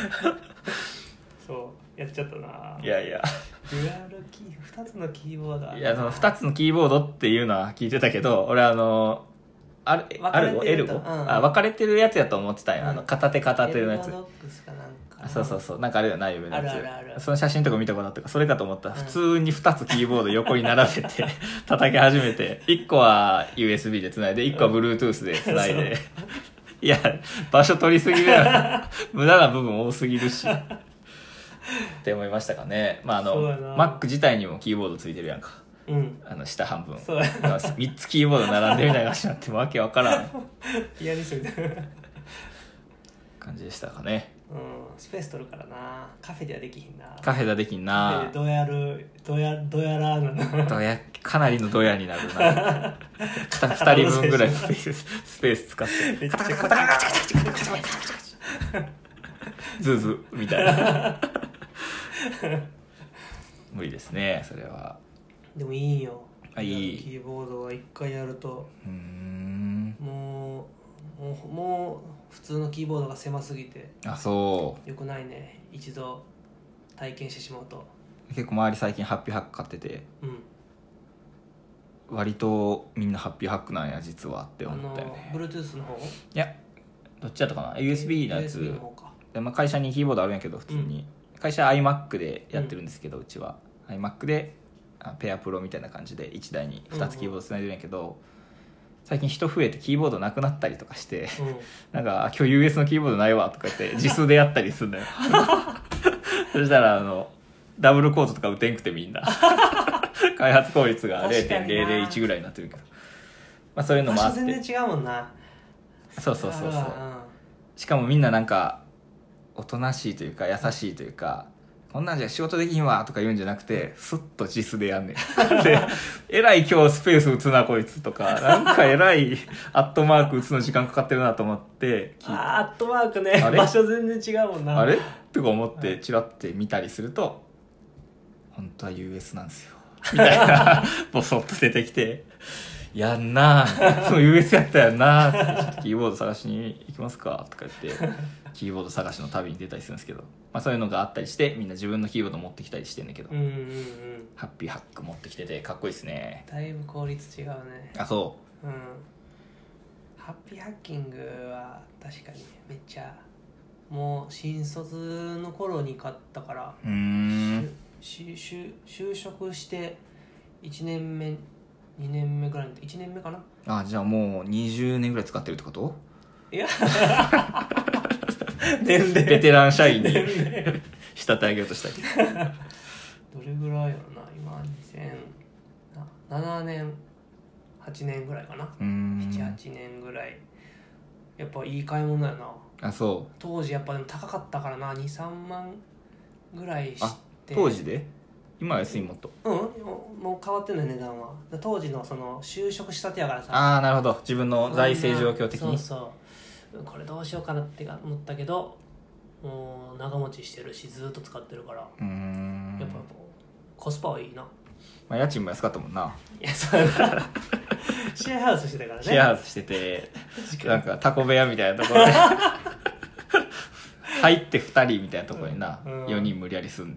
そうやっちゃったな。 いやいやデュアルキー2つのキーボードあるな。 いや、その2つのキーボードっていうのは聞いてたけど、俺ある分かれてると L5、分かれてるやつやと思ってたよ、片手のやつ。 エルゴドックスかなんかそうなんかあるよな、有名なやつ。 あるその写真とか見たことあったからそれかと思ったら、普通に2つキーボード横に並べて叩き始めて、1個は USB で繋いで1個は Bluetooth で繋いでいや場所取りすぎるやろ無駄な部分多すぎるしって思いましたかね。まあそうやな Mac 自体にもキーボードついてるやんか、 うん下半分そうやな 3つキーボード並んでるみたいな感じになってわけわからんピアニストみたいな感じでしたかね。 スペース取るからな。カフェではできひんな。 カフェだできんカフェな。 でどやらなのかなりのドヤになるな2人分ぐらいスペース使ってめっちゃカチャカチャカチャカチャカチャカチャズーズーみたいな無理ですねそれは。 でもいいんよ。 いいキーボードは一回やるともう普通のキーボードが狭すぎてあそよくないね。一度体験してしまうと。 結構周り最近ハッピーハック買ってて、 うん、 割とみんなハッピーハックなんや実はって思ったよね。 Bluetooth の方？ いやどっちだったかな USB のやつ USB の方か。 で、まあ、会社にキーボードあるんやけど普通に、会社 iMac でやってるんですけど、うちは iMac でペアプロみたいな感じで1台に2つキーボードつないでるんやけど、最近人増えてキーボードなくなったりとかしてなんか今日 US のキーボードないわとか言って自数でやったりするんだよそしたらダブルコードとか打てんくてみんな開発効率が 0.001 ぐらいになってるけど、まあ、そういうのもあって全然違うもんな。 そうしかもみんななんかおとなしいというか優しいというか、こんなんじゃ仕事できんわとか言うんじゃなくてスッと自スでやんねんでえらい今日スペース打つなこいつとかなんかえらいアットマーク打つの時間かかってるなと思ってアットマークね。 あれ場所全然違うもんな。 あれとか思ってチラって見たりすると本当は US なんですよみたいなボソッと出てきてやんなぁそう US やったやんなぁってちょっとキーボード探しに行きますかとか言ってキーボード探しの旅に出たりするんですけど、まあ、そういうのがあったりしてみんな自分のキーボード持ってきたりしてんだけど、ハッピーハック持ってきててかっこいいですね。 だいぶ効率違うね。 あそハッピーハッキングは確かにめっちゃもう新卒の頃に買ったから就職して1年目2年目ぐらい1年目かな。 あじゃあもう20年ぐらい使ってるってこと？ いや年齢ベテラン社員に仕立て上げようとしたりどれぐらいやろな今2007年8年ぐらいかな。7,8年ぐらい。やっぱいい買い物やな。 あそう当時やっぱでも高かったからな。 2,3 万ぐらいして。 あ当時で？今は安いもっと。 もう変わってんのよ値段は。当時のその就職したてやからさ。 ああなるほど自分の財政状況的に。 そうこれどうしようかなって思ったけどもう長持ちしてるしずっと使ってるからやっぱコスパはいいな。 まあ、家賃も安かったもんな。 いやそうだシェアハウスしてたからね。 シェアハウスしててなんかタコ部屋みたいなところで入って2人みたいなところにな、4人無理やり住んで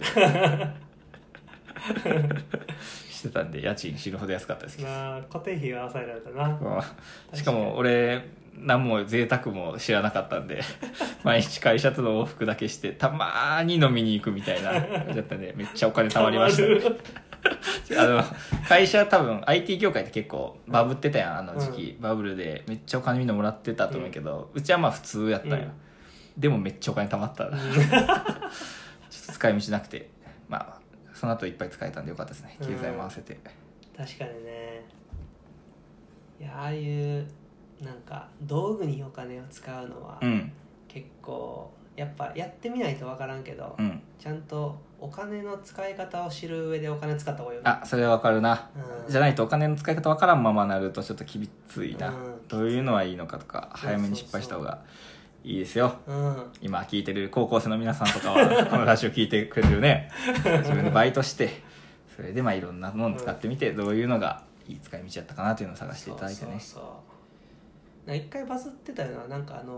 してたんで、家賃死ぬほど安かったですけど、 まあ固定費が抑えられたな。 しかも俺何も贅沢も知らなかったんで毎日会社との往復だけしてたまーに飲みに行くみたいな感じだったんで、めっちゃお金貯まりました会社多分 IT 業界って結構バブってたやん、あの時期、バブルでめっちゃお金みんなもらってたと思うけど、うちはまあ普通やったんよ、でもめっちゃお金貯まったちょっと使い道なくて、まあその後いっぱい使えたんでよかったですね、経済回せて。 確かにね。いや、ああいうなんか道具にお金を使うのは結構やっぱやってみないと分からんけど、ちゃんとお金の使い方を知る上でお金使った方がいいよね。 あ、それは分かるな、じゃないとお金の使い方分からんままなるとちょっときびついな、どういうのはいいのかとか早めに失敗した方がいいですよ。今聞いてる高校生の皆さんとかはこのラジオ聞いてくれてるね自分でバイトしてそれでまあいろんなもの使ってみて、どういうのがいい使い道だったかなというのを探していただいてね。 一回バズってたよな、なんか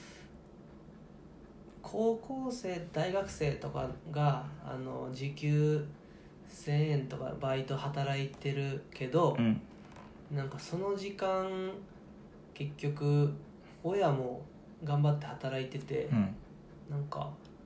高校生大学生とかが時給1000円とかバイト働いてるけど、なんかその時間結局親も頑張って働いてて、なんか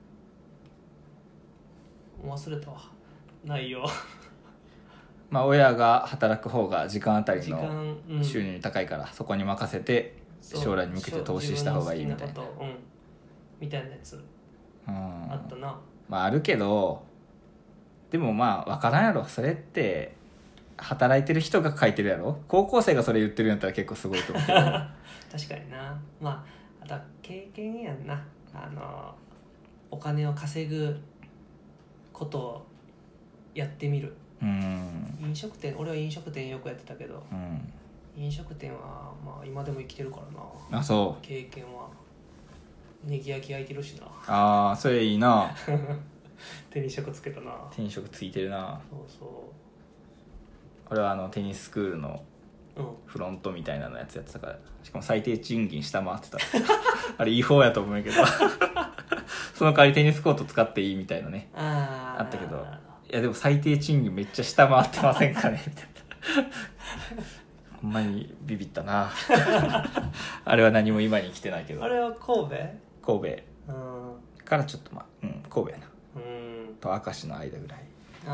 忘れたわ内容まあ親が働く方が時間あたりの収入高いから、そこに任せて将来に向けて投資した方がいいみたいなみたいなやつあったな。 まああるけど、でもまあ分からんやろ、それって働いてる人が書いてるやろ。高校生がそれ言ってるんやったら結構すごいと思うけど確かにな。まああとは経験やんな、お金を稼ぐことをやってみる。飲食店、俺は飲食店よくやってたけど、飲食店はまあ今でも生きてるからな。 あ、そう。 経験はネギ焼き焼いてるしな。 ああ、それいいな手に職つけたな。 手に職ついてるな。 そうそう。 俺はテニススクールのフロントみたいなのやつやってたから、しかも最低賃金下回ってたあれ違法やと思うけどその代わりテニスコート使っていいみたいなね、あったけど、いやでも最低賃金めっちゃ下回ってませんかねみたいなほんまにビビったなあれは何も今に来てないけど。 あれは神戸からちょっと神戸やな、と明石の間ぐらい。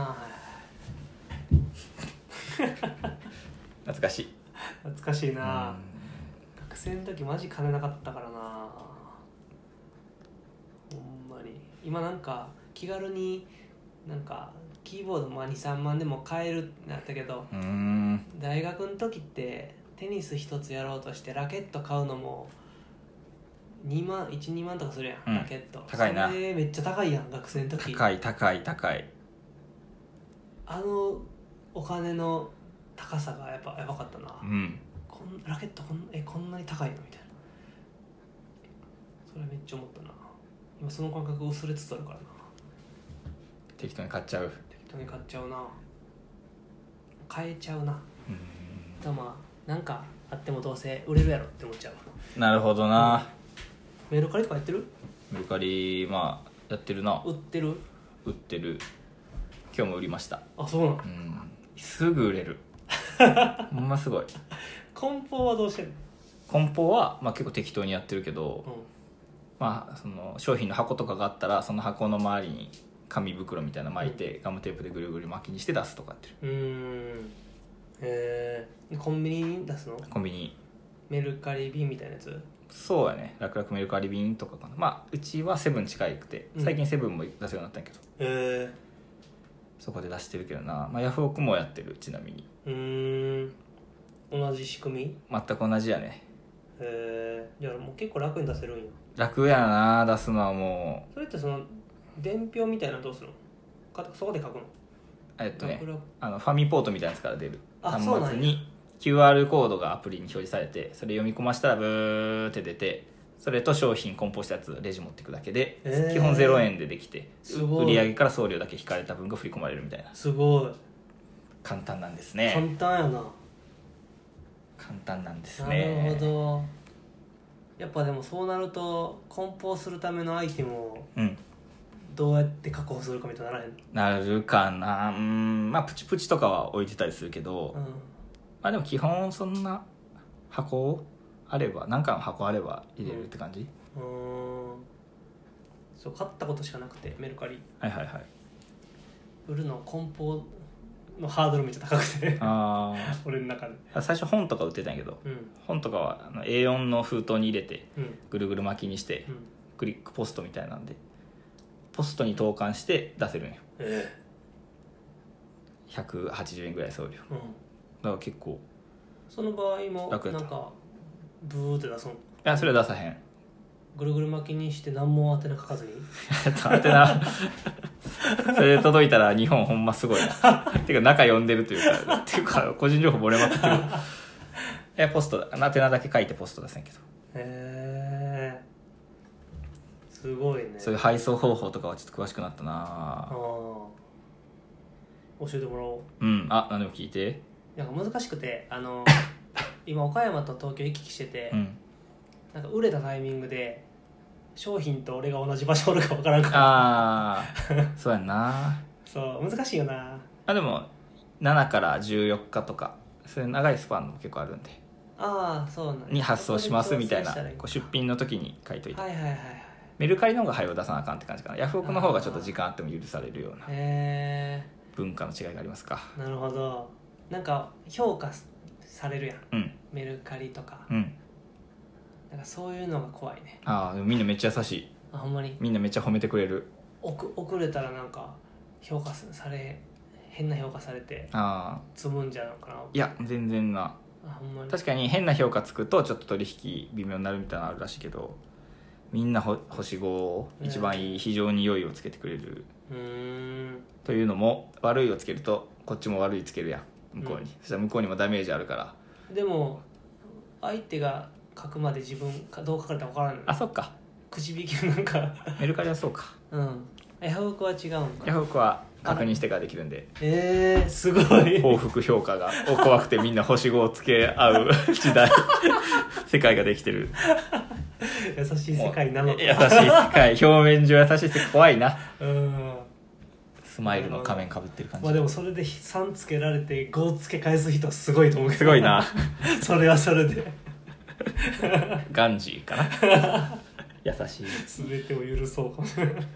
懐かしい。 懐かしいな。学生の時マジ金なかったからな、ほんまに。今なんか気軽になんかキーボードも 2,3 万でも買えるってなったけど、大学の時ってテニス一つやろうとしてラケット買うのも2万 1,2 万とかするやん、ラケット高いな。 それめっちゃ高いやん、学生の時。 高い。 お金の高さがやばかったな、ラケットこんなに高いのみたいな。それめっちゃ思ったな。今その感覚薄れつつあるからな。 適当に買っちゃうな。買えちゃうな。まあなんかあってもどうせ売れるやろって思っちゃう。 なるほどな。 メルカリとかやってる？ メルカリやってるな。 売ってる。 今日も売りました。 あ、そうなの。 すぐ売れるほんますごい。 梱包はどうしてんの？ 梱包は結構適当にやってるけど、その商品の箱とかがあったらその箱の周りに紙袋みたいなの巻いて、ガムテープでぐるぐる巻きにして出すとかやってる。コンビニに出すの？ コンビニ。 メルカリ便みたいなやつ？ そうやね、楽々メルカリ便とかかな。うちはセブン近くて、最近セブンも出すようになったんやけど、そこで出してるけどな。ヤフオクもやってる。ちなみに同じ仕組み？ 全く同じやね。 じゃあもう結構楽に出せるんや。 楽やな、出すのは。もうそれってその伝票みたいなのどうするの？そこで書くの？ ファミポートみたいなやつから出る端末に QR コードがアプリに表示されて、それ読み込ませたらブーって出て、それと商品梱包したやつレジ持っていくだけで、基本0円でできて、売上から送料だけ引かれた分が振り込まれるみたいな。 すごい。 簡単なんですね。 簡単やな。 簡単なんですなね。 るほど。やっぱでもそうなると梱包するためのアイテムをどうやって確保するかみたいにならへん。 なるかな。まあプチプチとかは置いてたりするけど、まあでも基本そんな箱あれば、何かの箱あれば入れるって感じ。 そう買ったことしかなくて、メルカリはいはいはい。 売るの梱包のハードルめっちゃ高くて俺の中で最初本とか売ってたんやけど、本とかはA4 の封筒に入れてぐるぐる巻きにして、クリックポストみたいなんでポストに投函して出せるんよ。180円ぐらい送料、だから結構その場合もなんかブーって出すの？いや、それは出さへん。 ぐるぐる巻きにして何も当てな書かずに当てなそれで届いたら日本ほんますごいなていうか中読んでるというか個人情報漏れまくってるポスト宛名だけ書いてポスト出せんけど。 すごいね。 そういう配送方法とかはちょっと詳しくなったな。 教えてもらおう。 何でも聞いて。 なんか難しくて今岡山と東京行き来してて、なんか売れたタイミングで商品と俺が同じ場所おるか分からんからそうやんな。 そう難しいよな。 でも7から14日とかそういう長いスパンも結構あるんで、 そうなんに発送しますみたいな出品の時に書いといて、メルカリの方が早う出さなあかんって感じかな。ヤフオクの方がちょっと時間あっても許されるような文化の違いがありますか。なるほど。なんか評価されるやん、メルカリとか、なんかそういうのが怖いね。 でもみんなめっちゃ優しい。 ほんまに。 みんなめっちゃ褒めてくれる。 遅れたらなんか変な評価されて積むんじゃないかな。 いや全然な。 ほんまに。 確かに変な評価つくとちょっと取引微妙になるみたいなのあるらしいけど、みんな星5を一番いい、非常に良いをつけてくれる。というのも悪いをつけるとこっちも悪いつけるやん向こうに、そしたら向こうにもダメージあるから。 でも相手が書くまで自分どう書かれたか分からない。 そっか。 口引きなんかメルカリはそうか。 ヤフオクは違うんか。 ヤフオクは確認してからできるんで。 すごい。 報復評価が怖くてみんな星5をつけ合う時代世界ができてる。 優しい世界なのか。 優しい世界、表面上優しい世界怖いな。スマイルの仮面かぶってる感じ。 でもそれで3つけられて5つけ返す人はすごいと思う。 すごいなそれはそれでガンジーかな優しい。 全てを許そうかもしれないじゃ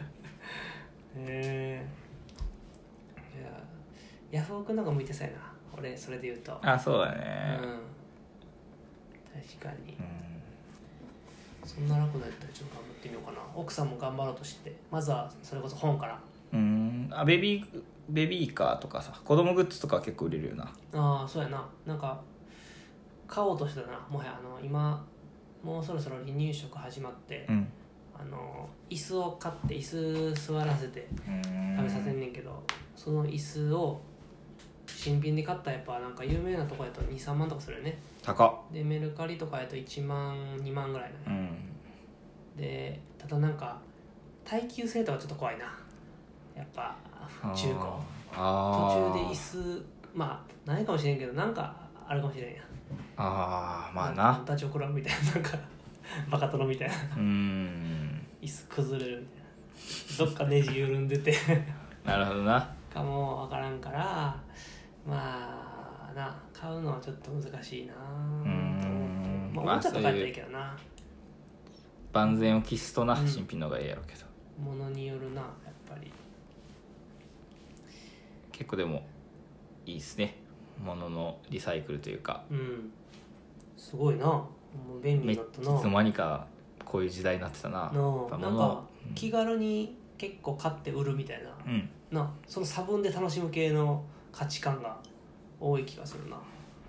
あヤフオクの方が向いてそうやな俺。それで言うとそうだね。 確かに。そんな楽なやったらちょっと頑張ってみようかな。奥さんも頑張ろうとして、まずはそれこそ本から。 ベビーカーとかさ、子供グッズとか結構売れるよな。 そうやな。なんか買おうとしてたな。もはや今もうそろそろ離乳食始まって、椅子を買って椅子座らせて食べさせんねんけど、その椅子を新品で買ったらやっぱなんか有名なとこやと 2,3 万とかするよね。 高っ。 でメルカリとかやと1万2万ぐらいなの、でただなんか耐久性とかちょっと怖いなやっぱ中古。途中で椅子ないかもしれんけどなんかあるかもしれんや。 なダチョウ倶楽部みたいななんかバカ殿みたいな椅子崩れるみたいな、どっかネジ緩んでてなるほどな。 かもわからんから買うのはちょっと難しいなと思って。おもちゃとかやったらいいけどな。 万全を期すとな、新品の方がいいやろうけど。 ものによるなやっぱり。 結構でもいいっすね、もののリサイクルというか。 すごいな。もう便利になったな。 いつの間にかこういう時代になってたな。 なんか気軽に結構買って売るみたいな、その差分で楽しむ系の価値観が多い気がするな。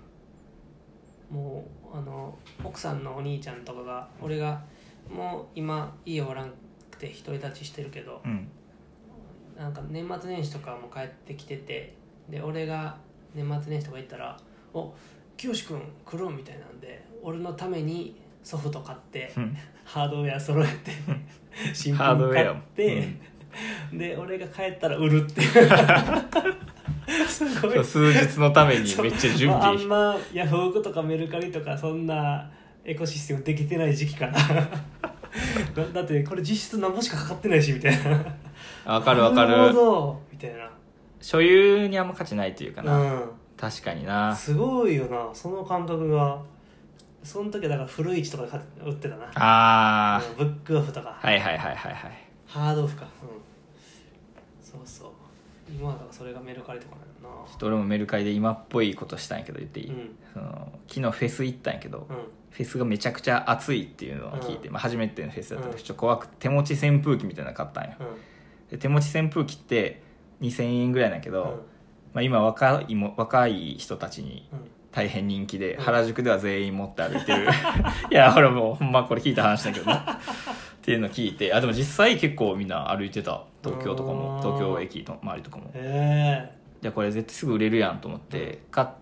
もう奥さんのお兄ちゃんとかが、俺がもう今家おらんくて独り立ちしてるけど、なんか年末年始とかも帰ってきてて、で俺が年末年始とか行ったら「お清くん来る?」みたいなんで、俺のためにソフト買って、ハードウェア揃えて新品買って、で俺が帰ったら売るっていうすごい数日のためにめっちゃ準備、 あんまヤフオクとかメルカリとかそんなエコシステムできてない時期かなだってこれ実質何本しかかかってないしみたいなわかるわかなるほる。 どみたいな、 所有にあんま価値ないというかな、 うん、 確かにな。 すごいよなその感覚が。その時はだから古市とかで売ってたな、 あブックオフとか、 はいはいはいはいはい。 ハードオフか、そうそう。今はだからそれがメルカリとかなんやな。 ちょっと俺もメルカリで今っぽいことしたんやけど言っていい、 うん、 その昨日フェス行ったんやけど、 うん、 フェスがめちゃくちゃ暑いっていうのを聞いて、 うん初めてのフェスだったんでうんちょっと怖くて手持ち扇風機みたいなの買ったんよ。で手持ち扇風機って2000円ぐらいなんやけど、今若い人たちに大変人気で、原宿では全員持って歩いてるいや俺もうほんまこれ聞いた話だけどなっていうのを聞いて、でも実際結構みんな歩いてた。東京とかも東京駅の周りとかも、じゃあこれ絶対すぐ売れるやんと思って買って、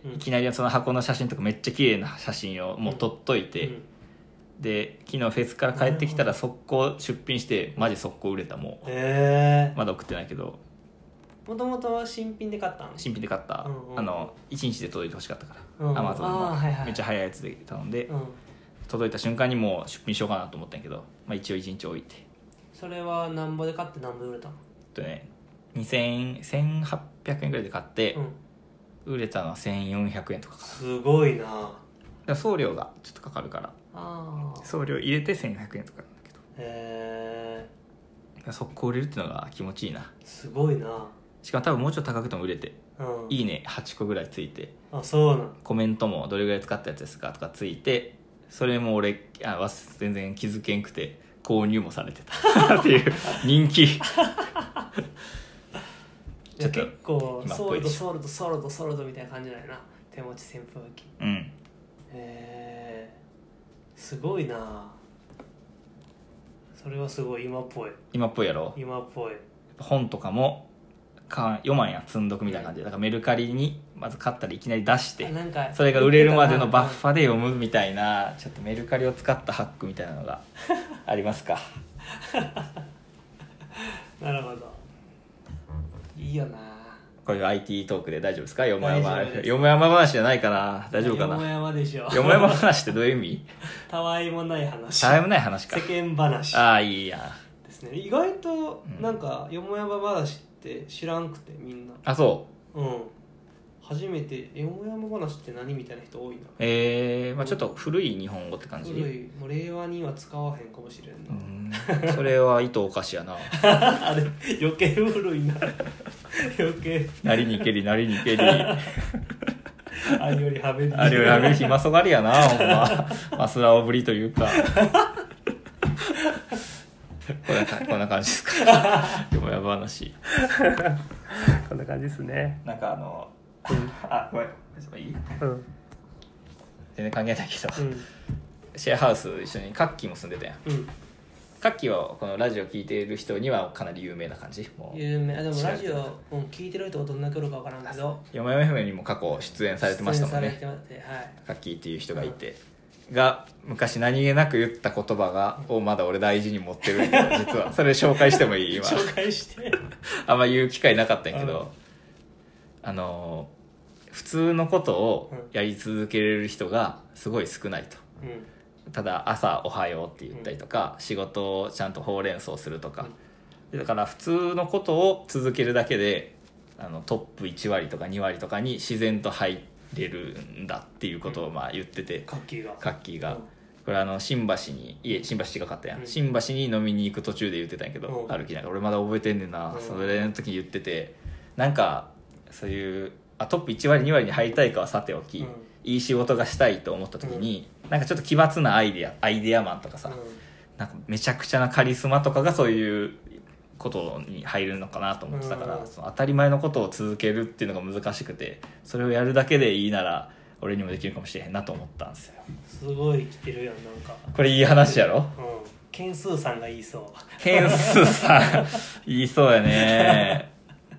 いきなりその箱の写真とかめっちゃ綺麗な写真をもう撮っといて、で昨日フェスから帰ってきたら速攻出品してマジ速攻売れた。もうまだ送ってないけど、 もともとは新品で買ったん？ 新品で買った、1日で届いてほしかったから、 Amazon のめっちゃ早いやつで頼んで、届いた瞬間にもう出品しようかなと思ったんやけど、一応1日置いて。 それは何ぼで買って何ぼで売れたの ？1800円ぐらいで買って、売れたのは1400円とかかな。 すごいな。 だから送料がちょっとかかるから、送料入れて1400円とかなんだけど、だから速攻売れるっていうのが気持ちいいな。 すごいな。 しかも多分もうちょっと高くても売れて、いいね8個ぐらいついて、 そうなん。 コメントもどれぐらい使ったやつですかとかついて、それも俺全然気づけんくて購入もされてたっていう人気ちょっと結構ソールドみたいな感じだよな、手持ち扇風機。すごいな。それはすごい今っぽい。 今っぽいやろ。 今っぽい。 本とかも読まんやん、積んどくみたいな感じで、だからメルカリにまず買ったらいきなり出して、それが売れるまでのバッファで読むみたいな、ちょっとメルカリを使ったハックみたいなのがありますかなるほど、いいよな。 こういう IT トークで大丈夫ですか？よもやま話じゃないかな、大丈夫かな。 よもやまでしょ。 よもやま話ってどういう意味？ たわいもない話。 たわいもない話か。 世間話。 いいやですね。意外となんかよもやま話って知らんくて、みんな。 そう。 初めてよもやま話って何みたいな人多いな。 ちょっと古い日本語って感じ。 古い。もう令和には使わへんかもしれんな。それは意図おかしやなあれ余計古いな。余計なりにけりあれよりはべり暇そがりやなほんまマスラオぶりというかこんな感じですかよもや話こんな感じですね。 なんかごめんいい？全然関係ないけど、シェアハウス一緒にカッキーも住んでたやん。カッキーはこのラジオ聞いている人にはかなり有名な感じ？もう有名。でもラジオ聞いてる人はどんな来るか分からんけど、 よもやま FM にも過去出演されてましたもんね。カッキーっていう人がいて、が昔何気なく言った言葉をまだ俺大事に持ってるんだけど、実はそれ紹介してもいい？今紹介してあんま言う機会なかったんやけど、普通のことをやり続けれる人がすごい少ないと、ただ朝おはようって言ったりとか、仕事をちゃんとほうれん草するとか、だから普通のことを続けるだけでトップ1割とか2割とかに自然と入れるんだっていうことを言ってて、 カッキーがこれ新橋近かったやん、新橋に飲みに行く途中で言ってたんやけど、歩きながら俺まだ覚えてんねんな、それの時に言ってて、なんかそういうトップ1割2割に入りたいかはさておき、いい仕事がしたいと思った時に、なんかちょっと奇抜なアイデアマンとかさ、なんかめちゃくちゃなカリスマとかがそういうことに入るのかなと思ってたから、その当たり前のことを続けるっていうのが難しくて、それをやるだけでいいなら俺にもできるかもしれへんなと思ったんですよ。 すごい来てるやん。なんかこれいい話やろ。 件数さんが言いそう。 件数さん言いそうやね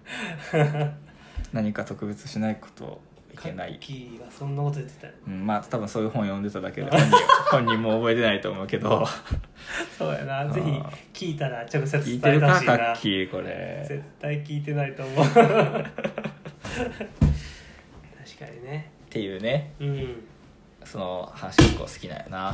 何か特別しないこといけない。 カッキーがそんなこと言ってたよ。 多分そういう本読んでただけで本人も覚えてないと思うけどそうやな。ぜひ聞いたら直接伝え聞いてるかてほしいな。 カッキーこれ絶対聞いてないと思う確かにねっていうね、 うんその話結構好きなんやな。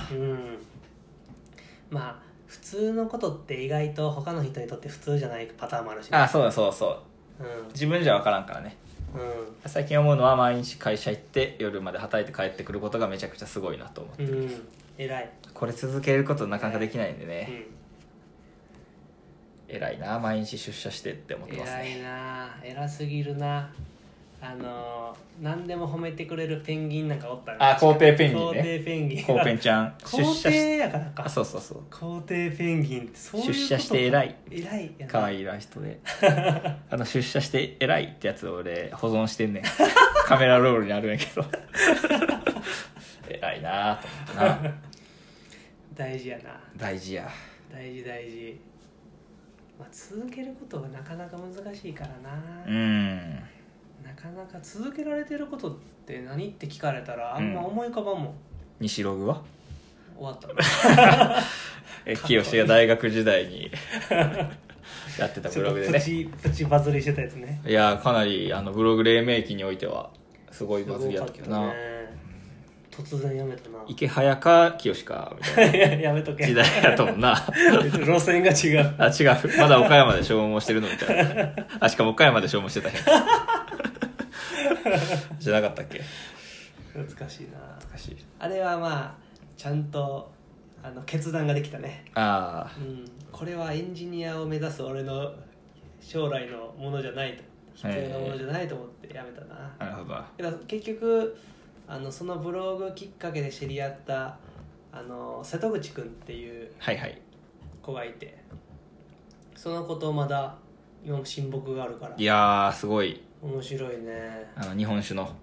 まあ普通のことって意外と他の人にとって普通じゃないパターンもあるし、ね、 あ、そうだそうそう、 うん自分じゃ分からんからね。最近思うのは毎日会社行って夜まで働いて帰ってくることがめちゃくちゃすごいなと思ってる、 偉い。 これ続けることなかなかできないんでね、偉いな、毎日出社してって思ってますね。 偉いな、偉すぎるな。何でも褒めてくれるペンギンなんかおったね。 あ、皇帝ペンギンね。 皇帝ペンギン。 皇ペンちゃん。 皇帝やからか。 あ、そうそうそう。 皇帝ペンギンってそういうことか。 出社して偉い。 偉いやな。 可愛いイラストで。出社して偉いってやつを俺保存してんねん。カメラロールにあるんやけど。偉いなと思ってな。 大事やな。 大事や。 大事大事。まあ、続けることがなかなか難しいからな。なかなか続けられてることって何って聞かれたらあんま思い浮かばんもん。 西ログは終わった清が大学時代にやってたブログでね、 プチバズりしてたやつね。 いやかなりブログ黎明期においてはすごいバズりやったけどな、 突然やめたな。 池早か清かみたいなやめとけ時代やと思うな路線が違う。 あ、違う、まだ岡山で消耗してるのみたいな。あ、しかも岡山で消耗してたへんじゃなかったっけ。 懐かしいな。 懐かしい。 あれはまあちゃんと決断ができたね。 ああ、 これはエンジニアを目指す俺の将来のものじゃないと、必要なものじゃないと思ってやめたな。 なるほど。 けど結局そのブログきっかけで知り合った瀬戸口くんっていう子がいて、その子とまだ今も親睦があるから。 いやーすごい面白いね。 日本酒の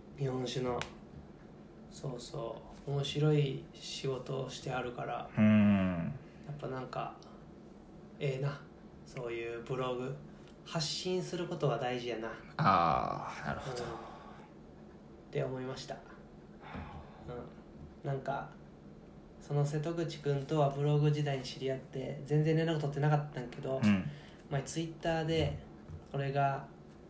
そうそう面白い仕事をしてあるから、やっぱなんかな、そういうブログ発信することが大事やな。 ああ、なるほど、 って思いました。なんかその瀬戸口くんとはブログ時代に知り合って全然連絡取ってなかったんやけど、前ツイッターで俺が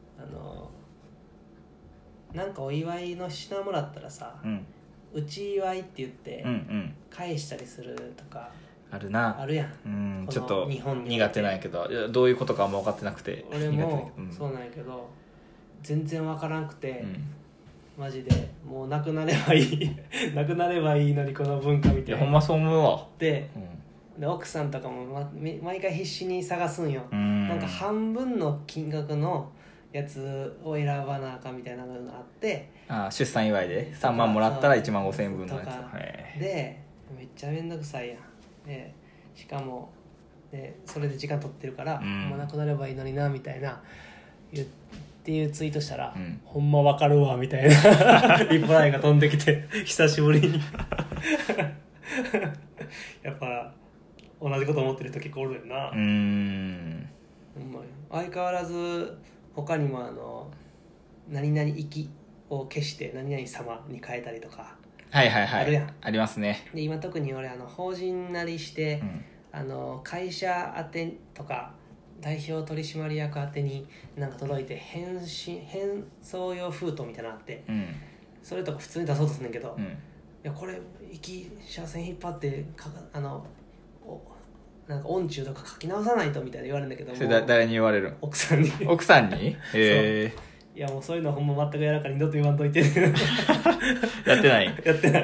なんかお祝いの品もらったらさ、うち祝いって言って返したりするとかあるな、 あるやん。 ちょっと苦手なんやけど、いやどういうことかも分かってなくて。 俺もそうなんやけど全然分からんくて、マジでもうなくなればいいなくなればいいのにこの文化みたいな。 いやほんまそう思うわ。 で奥さんとかも、毎回必死に探すんよ。なんか半分の金額のやつを選ばなあかんみたいなのがあって、 出産祝いで3万もらったら1万5千円分のやつでめっちゃめんどくさいやん。でしかもそれで時間取ってるから、もうなくなればいいのになみたいなっていうツイートしたら、ほんまわかるわみたいなリプライが飛んできて久しぶりにやっぱ同じこと思ってる人結構おるよな。相変わらず他にも何々行きを消して何々様に変えたりとかあるやん。 ありますね。 で今特に俺法人なりして、会社宛てとか代表取締役宛てになんか届いて返送用封筒みたいなのあって、それとか普通に出そうとするんだけど、いやこれ行き車線引っ張ってなんか音中とか書き直さないとみたいな言われるんだけども、 それ誰に言われる？ 奥さんに奥さんにいやもうそういうのはほんま全くやらかに二度と言わんといてやってないやってない、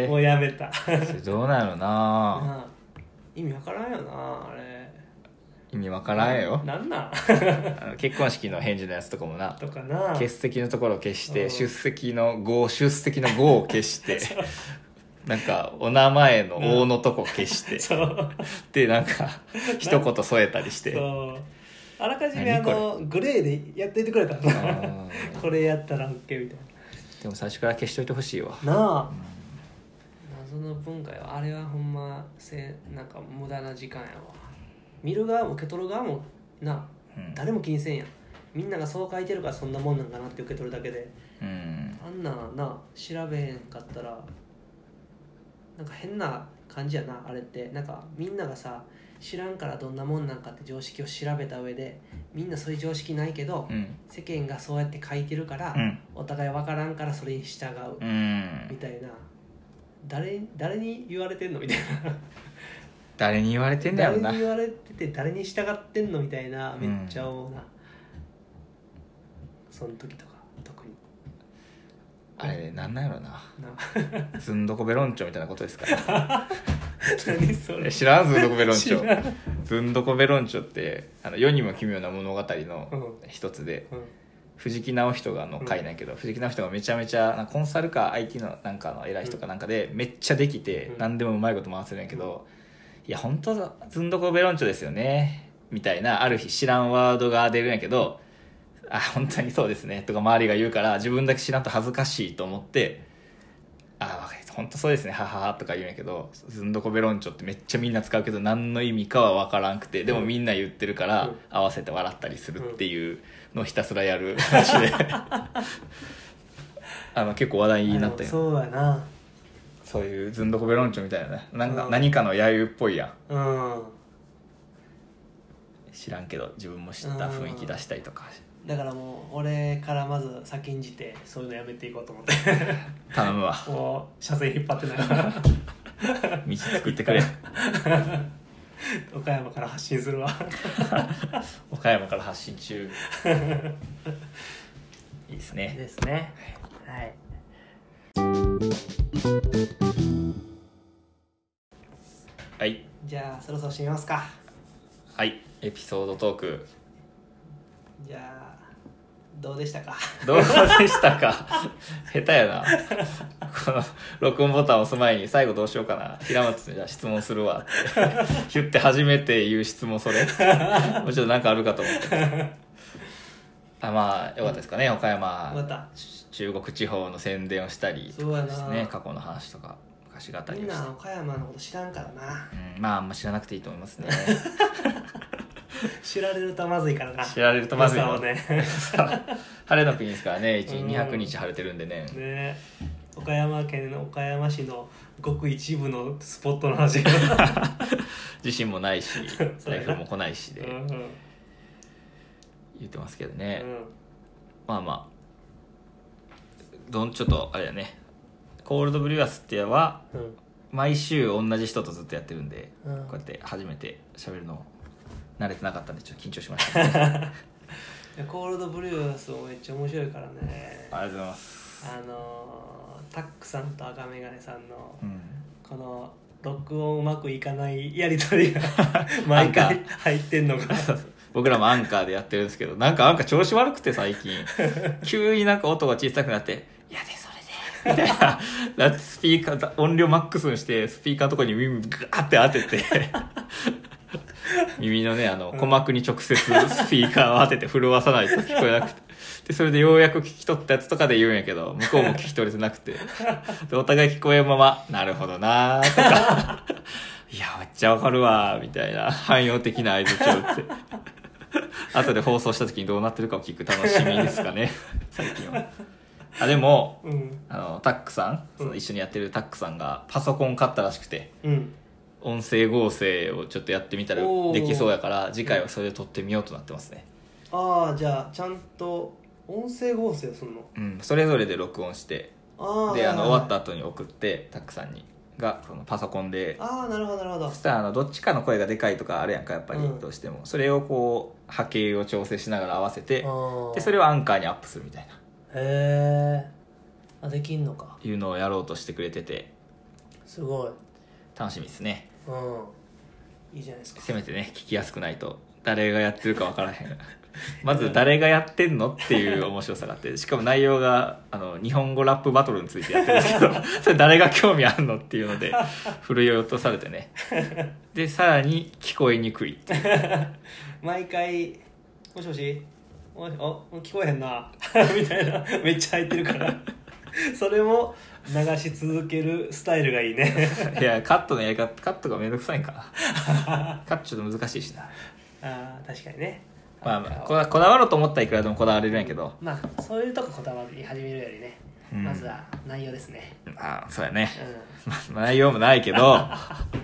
もうやめたどうなのな意味わからんよなあれ。 意味わからんよ。 なん結婚式の返事のやつとかもな、 とかな、 欠席のところを消して出席の5を消してなんかお名前の「お」のとこ消してでなんか一言添えたりして、 あらかじめグレーでやっていてくれたなこれやったら OK みたいな。 でも最初から消しといてほしいわなあ、謎の文化よあれは。ほんまなんか無駄な時間やわ。見る側も受け取る側もな、誰も気にせんやん。みんながそう書いてるからそんなもんなんかなって受け取るだけで、あんな調べへんかったらなんか変な感じやなあれって。なんかみんながさ知らんからどんなもんなんかって常識を調べた上でみんなそういう常識ないけど、世間がそうやって書いてるから、お互い分からんからそれに従う、みたいな、誰に言われてんのみたいな誰に言われてんだろうな、 誰に言われてて誰に従ってんのみたいな、めっちゃ思うな、その時とか特にあれなんなんやろなずんどこベロンチョみたいなことですかね何それ知らんずんどこベロンチョずんどこベロンチョって世にも奇妙な物語の一つで、藤木直人が回なんやけど、藤木直人がめちゃめちゃコンサルか IT のなんかの偉い人かなんかでめっちゃできて、何でもうまいこと回せるんやけど、いや本当ずんどこベロンチョですよねみたいなある日知らんワードが出るんやけど、あ本当にそうですねとか周りが言うから自分だけ知らんと恥ずかしいと思って、あ本当そうですねはははとか言うんやけど、ずんどこベロンチョってめっちゃみんな使うけど何の意味かは分からんくて、でもみんな言ってるから合わせて笑ったりするっていうのをひたすらやる話で結構話題になったよ。 そうやな、 そういうずんどこベロンチョみたいなね、何かの揶揄っぽいやん、知らんけど自分も知った雰囲気出したりとか、 だからもう俺からまず先んじてそういうのやめていこうと思って頼むわ、 もう車線引っ張ってないから道作ってくれ岡山から発信するわ岡山から発信中いいですねですね、はい、 はい、 じゃあそろそろ締めますか。 はい、エピソードトーク、 じゃあどうでしたかどうでしたか下手やなこの録音ボタンを押す前に最後どうしようかな、平松にじゃあ質問するわって言って初めて言う質問それもうちょっとなんかあるかと思ってまあよかったですかね、岡山中国地方の宣伝をしたりとかですね、過去の話とか昔語りをして、 みんな岡山のこと知らんからな、 まああんま知らなくていいと思いますね知られるとまずいからな、 知られるとまずいのね晴れの国ですからね、200日晴れてるんでね、 岡山県の岡山市のごく一部のスポットの話地震もないし台風も来ないしで言ってますけどね、まあまあちょっとあれだね、コールドブリュアスってやは、毎週同じ人とずっとやってるんで、こうやって初めて喋るの慣れてなかったんでちょっと緊張しましたねコールドブリュアスもめっちゃ面白いからね。 ありがとうございます。 タックさんと赤メガネさんの、この録音うまくいかないやりとりが毎回入ってんのが僕らもアンカーでやってるんですけど、なんかアンカー調子悪くて最近急になんか音が小さくなって「いやでそれで」みたいなだってスピーカー音量マックスにしてスピーカーのところに耳ガーって当てて耳のね鼓膜に直接スピーカーを当てて震わさないと聞こえなくて、でそれでようやく聞き取ったやつとかで言うんやけど向こうも聞き取れてなくてでお互い聞こえるまま「なるほどな」とか「いやめっちゃわかるわ」みたいな汎用的な相槌を打って後で放送した時にどうなってるかを聞く楽しみですかね最近は。でも、タックさん、その一緒にやってるタックさんがパソコン買ったらしくて、音声合成をちょっとやってみたらできそうやから次回はそれで撮ってみようとなってますね。 じゃあちゃんと音声合成するの？ それぞれで録音してで終わった後に送ってタックさんにがそのパソコンで、 なるほどなるほど。 そしたらどっちかの声がでかいとかあるやんかやっぱりどうしても、それをこう波形を調整しながら合わせてでそれをアンカーにアップするみたいな。 へえ、できんのかいうのをやろうとしてくれててすごい楽しみですね。 いいじゃないですか。 せめてね聞きやすくないと誰がやってるか分からへんまず誰がやってんのっていう面白さがあって、しかも内容が日本語ラップバトルについてやってるんですけどそれ誰が興味あるのっていうので振るい落とされてねでさらに聞こえにくいっていう毎回もしもし聞こえへんなみたいなめっちゃ入ってるからそれも流し続けるスタイルがいいねいやカットのやり方カットがめんどくさいんかなカットちょっと難しいしな。 確かにね。 まあこだわろうと思ったらいくらでもこだわれるんやけど、 そういうとここだわり始めるよりね、まずは内容ですね。 そうやね、内容もないけど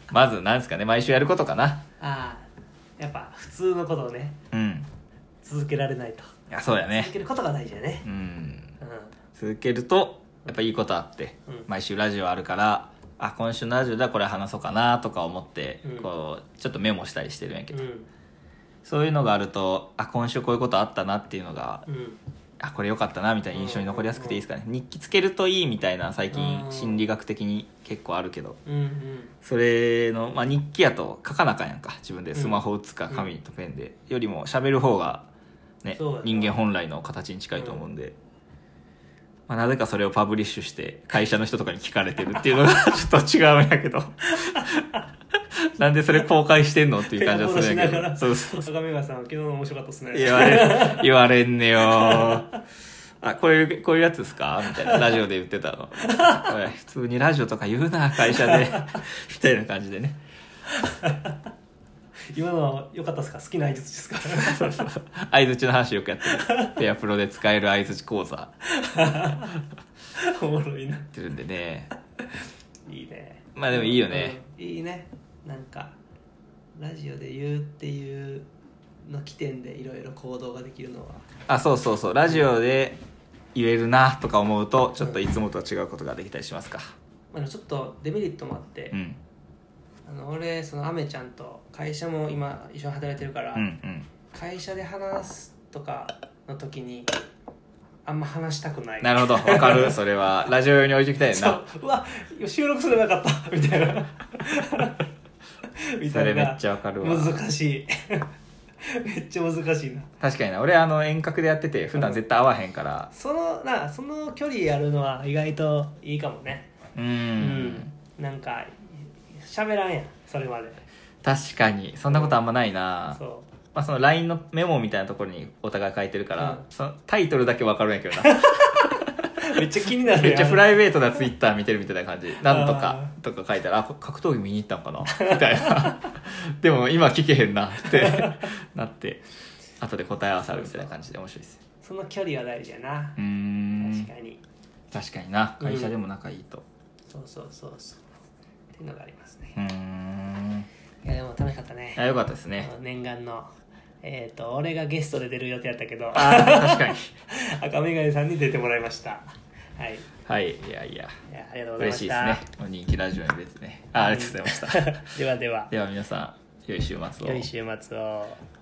まずなんですかね、毎週やることかな。 ああ、やっぱ普通のことをね、 うん。 続けられないと。 いや、そうやね続。けることが大事だね。 うん。 う続けるとやっぱいいことあって、 うん毎週ラジオあるから、あ、今週のラジオではこれ話そうかなとか思って、 うんこうちょっとメモしたりしてるんやけど、 ん。 そういうのがあると、あ、今週こういうことあったなっていうのが、 うん。 あ、これ良かったなみたいな印象に残りやすくていいですかね。日記つけるといいみたいな最近うん心理学的に結構あるけど、 うん。うんそれの、まあ、日記やと書かなあかんやんか、自分でスマホ打つか紙とペンで、よりも喋る方がね、 そうだね人間本来の形に近いと思うんで、まあ、なぜかそれをパブリッシュして会社の人とかに聞かれてるっていうのがちょっと違うんやけどなんでそれ公開してんのっていう感じはするんやけど、そうそう赤目がさん、昨日の面白かったっすね。 言われんねよ。あ、こういうやつですかみたいな、ラジオで言ってたの。おい、普通にラジオとか言うな、会社で。みたいな感じでね。 今の良かったっすか？好きな相槌ですか？ 相槌の話よくやってる。ペアプロで使える相槌講座おもろいな。 やってるんでね。 いいね。 まあでもいいよね。 いいね。なんかラジオで言うっていうの起点でいろいろ行動ができるのは。 あ、そうそうそう。ラジオで言えるなとか思うと、ちょっといつもとは違うことができたりしますか。 まあ、ちょっとデメリットもあって、 うん。 俺そのアメちゃんと会社も今一緒に働いてるから、 うんうん。 会社で話すとかの時にあんま話したくない。 なるほど。わかる。それは。ラジオ用に置いてきたいな。 そう、うわ、収録すればよかったみたいなみそれめっちゃわかるわ。 難しいめっちゃ難しいな。 確かにな。俺遠隔でやってて普段絶対会わへんから、 その距離やるのは意外といいかもね。なんか喋らんやん、それまで。 確かにそんなことあんまないな。 そう、 まあ、その LINE のメモみたいなところにお互い書いてるから、 うんそのタイトルだけ分かるんやけどなめっちゃ気になるやん。 めっちゃプライベートなツイッター見てるみたいな感じ。なんとかとか書いたら、あ、格闘技見に行ったんかなみたいなでも今聞けへんなってなって後で答え合わせあるみたいな感じで面白いです。 その距離は大事やな。確かにな。会社でも仲いいと、 そうっていうのがありますね。 いいやでも楽しかったね。 よかったですね。 念願の俺がゲストで出る予定やったけど、 確かに赤眼鏡さんに出てもらいました。はいはい。いやありがとうございました。 嬉しいですね。人気ラジオに出てね。ありがとうございましたではでは皆さん良い週末を。 良い週末を。